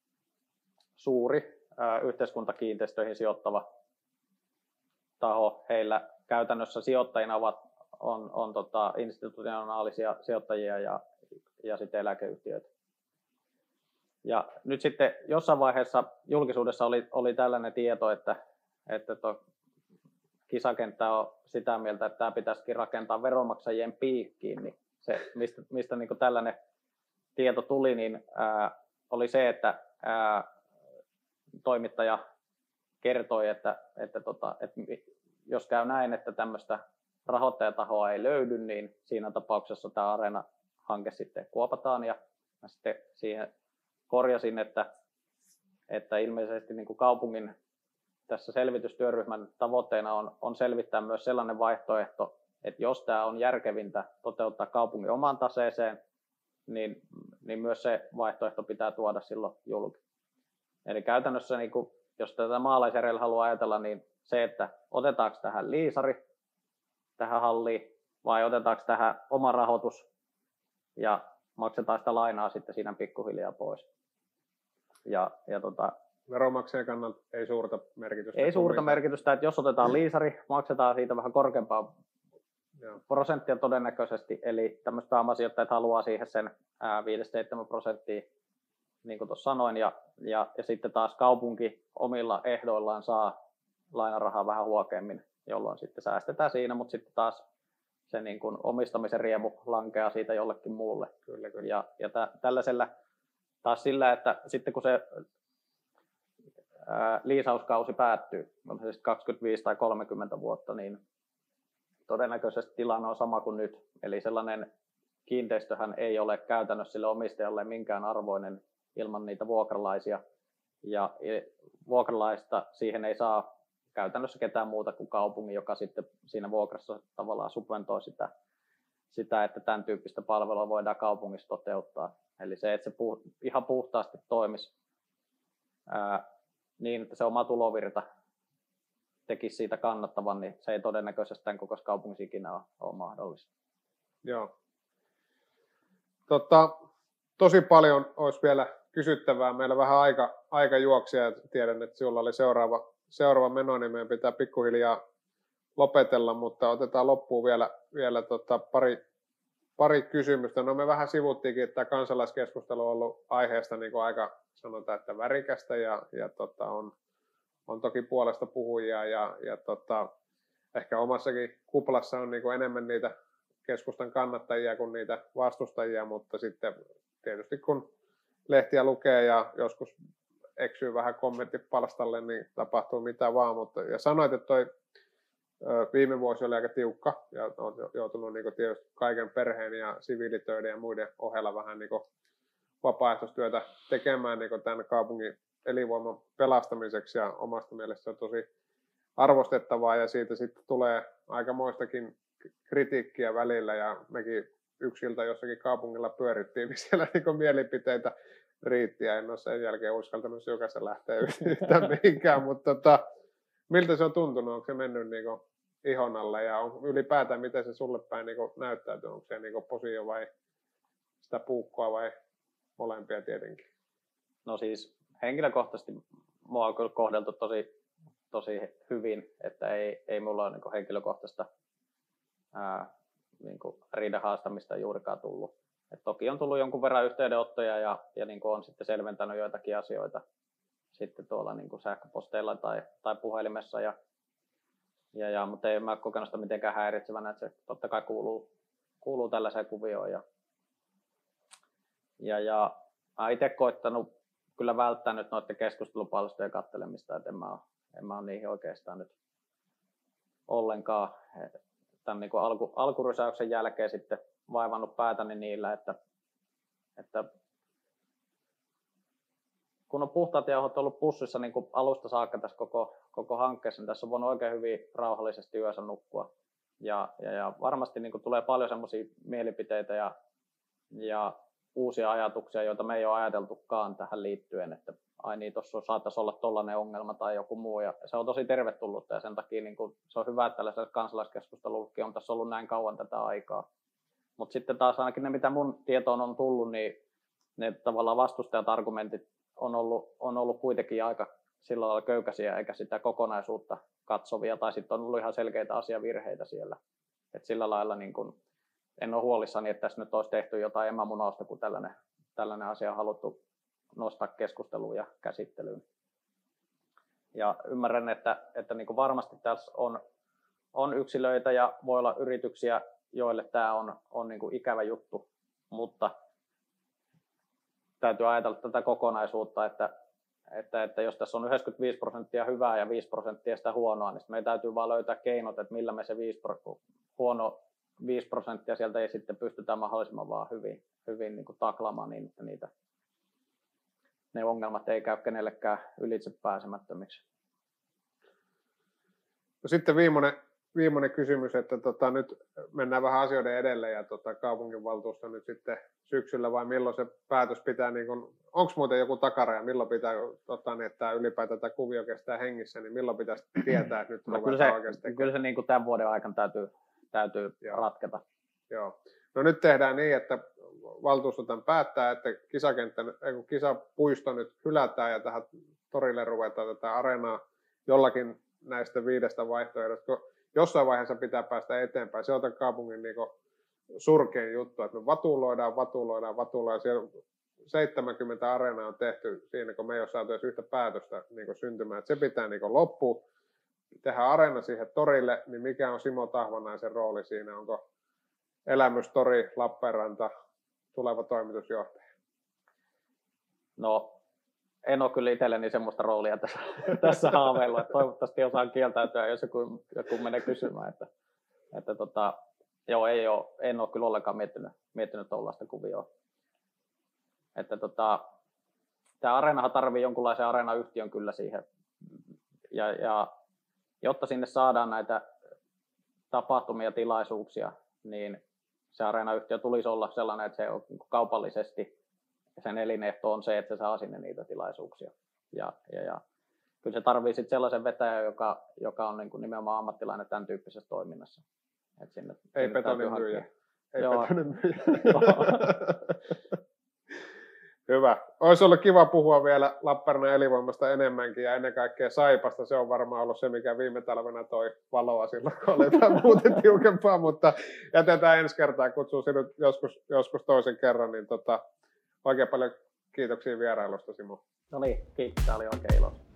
suuri ää, yhteiskuntakiinteistöihin sijoittava taho. Heillä käytännössä sijoittajina ovat, on, on tota, institutionaalisia sijoittajia ja, ja sitten eläkeyhtiöitä. Ja nyt sitten jossain vaiheessa julkisuudessa oli, oli tällainen tieto, että, että tuo kisakenttä on sitä mieltä, että tämä pitäisikin rakentaa veronmaksajien piikkiin. Niin se, mistä, mistä niin kuin tällainen tieto tuli, niin ää, oli se, että ää, toimittaja kertoi, että, että, tota, että jos käy näin, että tämmöistä rahoittajatahoa ei löydy, niin siinä tapauksessa tämä Areena-hanke sitten kuopataan. Ja mä sitten siihen korjasin, että, että ilmeisesti niin kuin kaupungin tässä selvitystyöryhmän tavoitteena on, on selvittää myös sellainen vaihtoehto, että jos tämä on järkevintä toteuttaa kaupungin omaan taseeseen, niin, niin myös se vaihtoehto pitää tuoda silloin julki. Eli käytännössä, niin kuin, jos tätä maalaisjärjellä haluaa ajatella, niin se, että otetaanko tähän liisari, tähän halliin, vai otetaanko tähän oma rahoitus ja maksetaan sitä lainaa sitten siinä pikkuhiljaa pois. Ja, ja tota, veronmaksajan kannalta ei suurta merkitystä. Ei suurta mitään merkitystä, että jos otetaan liisari, maksetaan siitä vähän korkeampaa Joo. prosenttia todennäköisesti, eli tämmöiset pääomasijoittajat haluaa siihen sen viisi seitsemän prosenttia, niin kuin tuossa sanoin, ja, ja, ja sitten taas kaupunki omilla ehdoillaan saa lainarahaa vähän huokeammin, jolloin sitten säästetään siinä, mutta sitten taas se niin kuin omistamisen riemu lankeaa siitä jollekin muulle. Kyllä, kyllä. Ja, ja tä, tällaisella taas sillä, että sitten kun se ää, liisauskausi päättyy, on se sitten kaksikymmentäviisi tai kolmekymmentä vuotta, niin todennäköisesti tilanne on sama kuin nyt. Eli sellainen kiinteistöhän ei ole käytännössä sille omistajalle minkään arvoinen ilman niitä vuokralaisia. Ja vuokralaista siihen ei saa käytännössä ketään muuta kuin kaupunki, joka sitten siinä vuokrassa tavallaan subventoi sitä, sitä että tämän tyyppistä palvelua voidaan kaupungissa toteuttaa. Eli se, että se puh, ihan puhtaasti toimisi ää, niin, että se oma tulovirta tekisi siitä kannattavan, niin se ei todennäköisesti tämän koko kaupungissa ikinä ole, ole mahdollista. Joo. Tota, tosi paljon olisi vielä kysyttävää. Meillä vähän aika, aika juoksi ja tiedän, että sinulla oli seuraava, seuraava meno, niin meidän pitää pikkuhiljaa lopetella, mutta otetaan loppuun vielä, vielä tota pari, pari kysymystä. No me vähän sivuttiinkin, että kansalaiskeskustelu on ollut aiheesta niin kuin aika, sanotaan, että värikästä ja, ja tota on, on toki puolesta puhujia ja, ja tota, ehkä omassakin kuplassa on niin kuin enemmän niitä keskustan kannattajia kuin niitä vastustajia, mutta sitten tietysti kun lehtiä lukee ja joskus eksyy vähän kommenttipalstalle, niin tapahtuu mitä vaan. Mutta, ja sanoit, että toi ö, viime vuosi oli aika tiukka ja on joutunut niin kuin tietysti kaiken perheen ja siviilitöiden ja muiden ohella vähän niin kuin vapaaehtoistyötä tekemään niin kuin tämän kaupungin elinvoiman pelastamiseksi ja omasta mielestä se on tosi arvostettavaa ja siitä sitten tulee aikamoistakin kritiikkiä välillä ja mekin yksiltä jossakin kaupungilla pyörittiin, niin siellä niin mielipiteitä riitti ja en ole sen jälkeen uskaltanut jokaisen lähteä yhtään mihinkään, mutta tota, miltä se on tuntunut, onko se mennyt niin ihon alle ja on ylipäätään miten se sulle päin niin näyttäytyy, onko se niin posio vai sitä puukkoa vai molempia tietenkin? No siis henkilökohtaisesti mua on kyllä kohdeltu tosi, tosi hyvin, että ei, ei mulla ole niin henkilökohtaista ää, niin riidan haastamista juurikaan tullut. Et toki on tullut jonkun verran yhteydenottoja ja, ja niin on sitten selventänyt joitakin asioita sitten tuolla niin sähköposteilla tai, tai puhelimessa, ja, ja, ja, mutta ei mä kokenut sitä mitenkään häiritsevänä, että se totta kai kuuluu, kuuluu tällaiseen kuvioon. Ja, ja, ja mä itse koittanut kyllä välttää nyt noiden keskustelupalstojen katselemista, että en mä, ole, en mä ole niihin oikeastaan nyt ollenkaan tämän niin kuin alku, alkurysäyksen jälkeen sitten vaivannut päätäni niillä, että, että kun on puhtaat jauhot ollut pussissa niin kuin alusta saakka tässä koko, koko hankkeessa, niin tässä on voinut oikein hyvin rauhallisesti yössä nukkua. Ja, ja, ja varmasti niin kuin tulee paljon semmoisia mielipiteitä ja, ja uusia ajatuksia, joita me ei ole ajateltukaan tähän liittyen, että ai niin, tuossa saattaisi olla tollainen ongelma tai joku muu. Ja se on tosi tervetullutta ja sen takia niin kun, se on hyvä, että tällaisessa kansalaiskeskustelullakin on tässä ollut näin kauan tätä aikaa. Mutta sitten taas ainakin ne, mitä mun tietoon on tullut, niin ne tavallaan vastustajat argumentit on ollut, on ollut kuitenkin aika sillä lailla köykäisiä eikä sitä kokonaisuutta katsovia. Tai sitten on ollut ihan selkeitä asiavirheitä siellä. Et sillä lailla niin kun, en ole huolissani, että tässä nyt olisi tehty jotain emämunausta, kun tällainen, tällainen asia on haluttu nostaa keskusteluun ja käsittelyyn. Ja ymmärrän, että, että niin kuin varmasti tässä on, on yksilöitä ja voi olla yrityksiä, joille tämä on, on niin kuin ikävä juttu, mutta täytyy ajatella tätä kokonaisuutta, että, että, että jos tässä on yhdeksänkymmentäviisi prosenttia hyvää ja viisi prosenttia sitä huonoa, niin meidän täytyy vaan löytää keinot, että millä me se viisi, huono viisi prosenttia sieltä ei sitten pystytään mahdollisimman vaan hyvin, hyvin niin kuin taklaamaan niin, että niitä, ne ongelmat ei käy kenellekään ylitse pääsemättömiksi. No sitten viimeinen, viimeinen kysymys, että tota, nyt mennään vähän asioiden edelle ja tota, kaupunginvaltuusto nyt sitten syksyllä vai milloin se päätös pitää, niin onko muuten joku takaraja, milloin pitää, tota, niin, että tämä ylipäätään tämä kuvio kestää hengissä, niin milloin pitäisi tietää, että nyt no, kyllä se, oikeasti kyllä se niin kuin tämän vuoden aikana täytyy, täytyy ratketa. Joo. No nyt tehdään niin, että valtuusto tämän päättää, että kisakenttä, kisapuisto nyt hylätään ja tähän torille ruvetaan tätä areenaa jollakin näistä viidestä vaihtoehdosta. Jossain vaiheessa pitää päästä eteenpäin. Se on tämän kaupungin niin kuin surkein juttu, että me vatuloidaan, vatuloidaan, vatuloidaan. Siellä seitsemänkymmentä areenaa on tehty siinä, kun me ei ole saatu edes yhtä päätöstä niin kuin syntymään. Että se pitää niin kuin loppua. Tehdään areena siihen torille, niin mikä on Simo Tahvanaisen rooli siinä? Onko Elämystori, Lappeenranta, tuleva toimitusjohtaja? No, en ole kyllä itselleni semmoista roolia tässä, tässä haaveilla, että toivottavasti osaan kieltäytyä, jos joku, joku menee kysymään. Että, että tota, joo, ei ole, en ole kyllä ollenkaan miettinyt, miettinyt tuollaista kuvioa. Että tota, tämä areenahan tarvii jonkunlaisen areenayhtiön kyllä siihen. Ja, ja jotta sinne saadaan näitä tapahtumia, tilaisuuksia, niin se areenayhtiö tulisi olla sellainen, että se on kaupallisesti, sen elinehto on se, että se saa sinne niitä tilaisuuksia. Ja, ja, ja kyllä se tarvitsee sitten sellaisen vetäjän, joka, joka on niin kuin nimenomaan ammattilainen tämän tyyppisessä toiminnassa. Et sinne, ei betonin myyjä. Ei betonin myyjä. Hyvä. Olisi ollut kiva puhua vielä Lappeenrannan elinvoimasta enemmänkin ja ennen kaikkea Saipasta. Se on varmaan ollut se, mikä viime talvena toi valoa silloin, kun oli jotain muuten tiukempaa, mutta jätetään ensi kertaa. Kutsun sinut joskus, joskus toisen kerran. Niin tota, oikein paljon kiitoksia vierailusta, Simo. No niin, kiitos. Tämä oli oikein ilo.